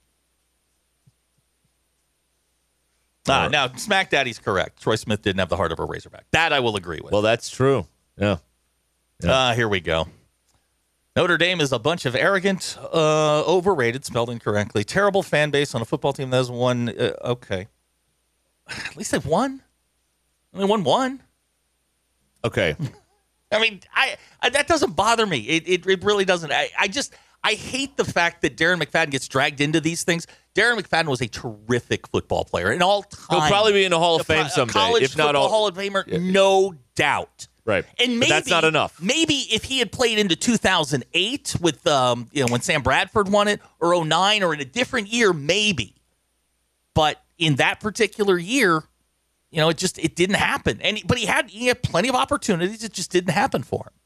Uh, now, Smack Daddy's correct. Troy Smith didn't have the heart of a Razorback. That I will agree with. Well, that's true. Yeah. Yeah. Uh, here we go. Notre Dame is a bunch of arrogant, uh, overrated, spelled incorrectly, terrible fan base on a football team that has won. Uh, okay. At least they've won. Only won one. Okay. I mean, I, I that doesn't bother me. It it, it really doesn't. I, I just I hate the fact that Darren McFadden gets dragged into these things. Darren McFadden was a terrific football player, an all-time. He'll probably be in the Hall of Fame someday, college if not football all. Hall of Famer, no doubt. Right. And maybe but that's not enough. Maybe if he had played into two thousand eight with um, you know, when Sam Bradford won it, or oh nine, or in a different year, maybe. But in that particular year, you know, it just it didn't happen. And but he had he had plenty of opportunities. It just didn't happen for him.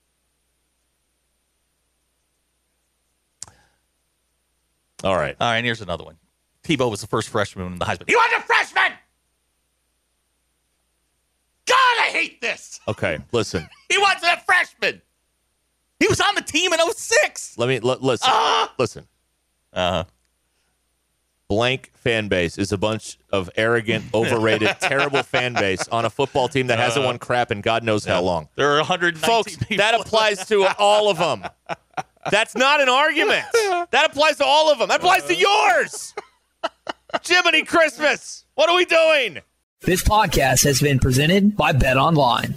All right. All right, and here's another one. Tebow was the first freshman in the Heisman. He was a freshman! God, I hate this! Okay, listen. He wasn't a freshman! He was on the team in oh six! Let me l- listen. Uh, listen. Uh-huh. Blank fan base is a bunch of arrogant, overrated, terrible fan base on a football team that hasn't Uh, won crap in God knows yeah. how long. There are one hundred nineteen Folks, people. that applies to all of them. That's not an argument. That applies to all of them. That applies to yours. Jiminy Christmas. What are we doing? This podcast has been presented by Bet Online.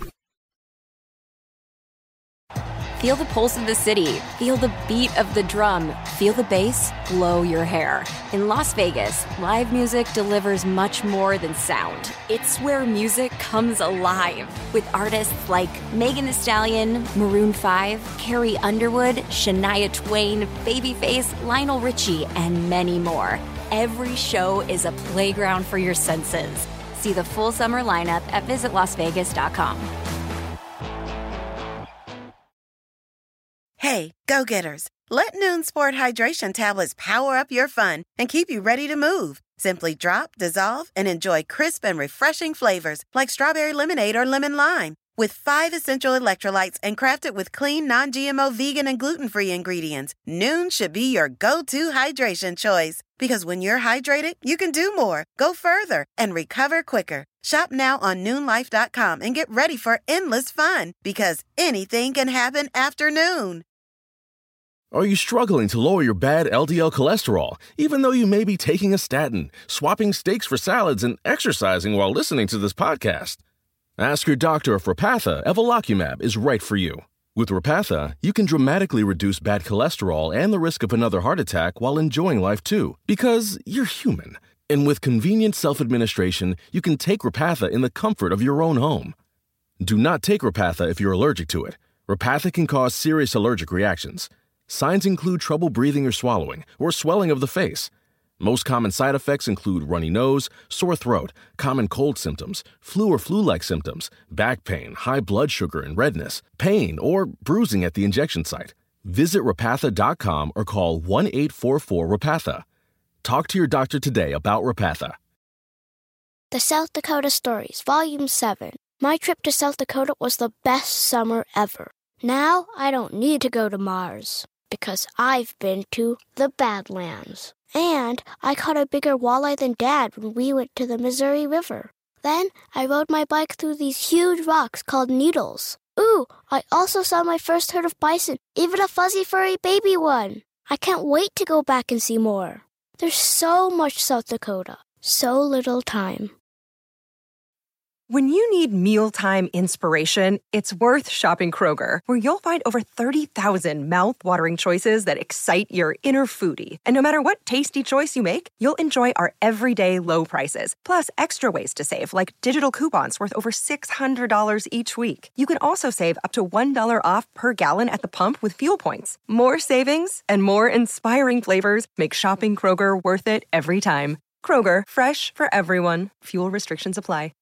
Feel the pulse of the city. Feel the beat of the drum. Feel the bass blow your hair. In Las Vegas, live music delivers much more than sound. It's where music comes alive with artists like Megan Thee Stallion, Maroon five, Carrie Underwood, Shania Twain, Babyface, Lionel Richie, and many more. Every show is a playground for your senses. See the full summer lineup at visit las vegas dot com. Hey, go-getters, let Noon Sport Hydration Tablets power up your fun and keep you ready to move. Simply drop, dissolve, and enjoy crisp and refreshing flavors like strawberry lemonade or lemon lime. With five essential electrolytes and crafted with clean, non-G M O vegan and gluten-free ingredients, Noon should be your go-to hydration choice. Because when you're hydrated, you can do more, go further, and recover quicker. Shop now on noon life dot com and get ready for endless fun. Because anything can happen after noon. Are you struggling to lower your bad L D L cholesterol, even though you may be taking a statin, swapping steaks for salads, and exercising while listening to this podcast? Ask your doctor if Repatha Evolocumab is right for you. With Repatha, you can dramatically reduce bad cholesterol and the risk of another heart attack while enjoying life too, because you're human. And with convenient self-administration, you can take Repatha in the comfort of your own home. Do not take Repatha if you're allergic to it. Repatha can cause serious allergic reactions. Signs include trouble breathing or swallowing, or swelling of the face. Most common side effects include runny nose, sore throat, common cold symptoms, flu or flu-like symptoms, back pain, high blood sugar and redness, pain, or bruising at the injection site. Visit Repatha dot com or call one eight four four Repatha. Talk to your doctor today about Repatha. The South Dakota Stories, Volume seven. My trip to South Dakota was the best summer ever. Now I don't need to go to Mars, because I've been to the Badlands. And I caught a bigger walleye than Dad when we went to the Missouri River. Then I rode my bike through these huge rocks called needles. Ooh, I also saw my first herd of bison, even a fuzzy furry baby one. I can't wait to go back and see more. There's so much South Dakota, so little time. When you need mealtime inspiration, it's worth shopping Kroger, where you'll find over thirty thousand mouth-watering choices that excite your inner foodie. And no matter what tasty choice you make, you'll enjoy our everyday low prices, plus extra ways to save, like digital coupons worth over six hundred dollars each week. You can also save up to one dollar off per gallon at the pump with fuel points. More savings and more inspiring flavors make shopping Kroger worth it every time. Kroger, fresh for everyone. Fuel restrictions apply.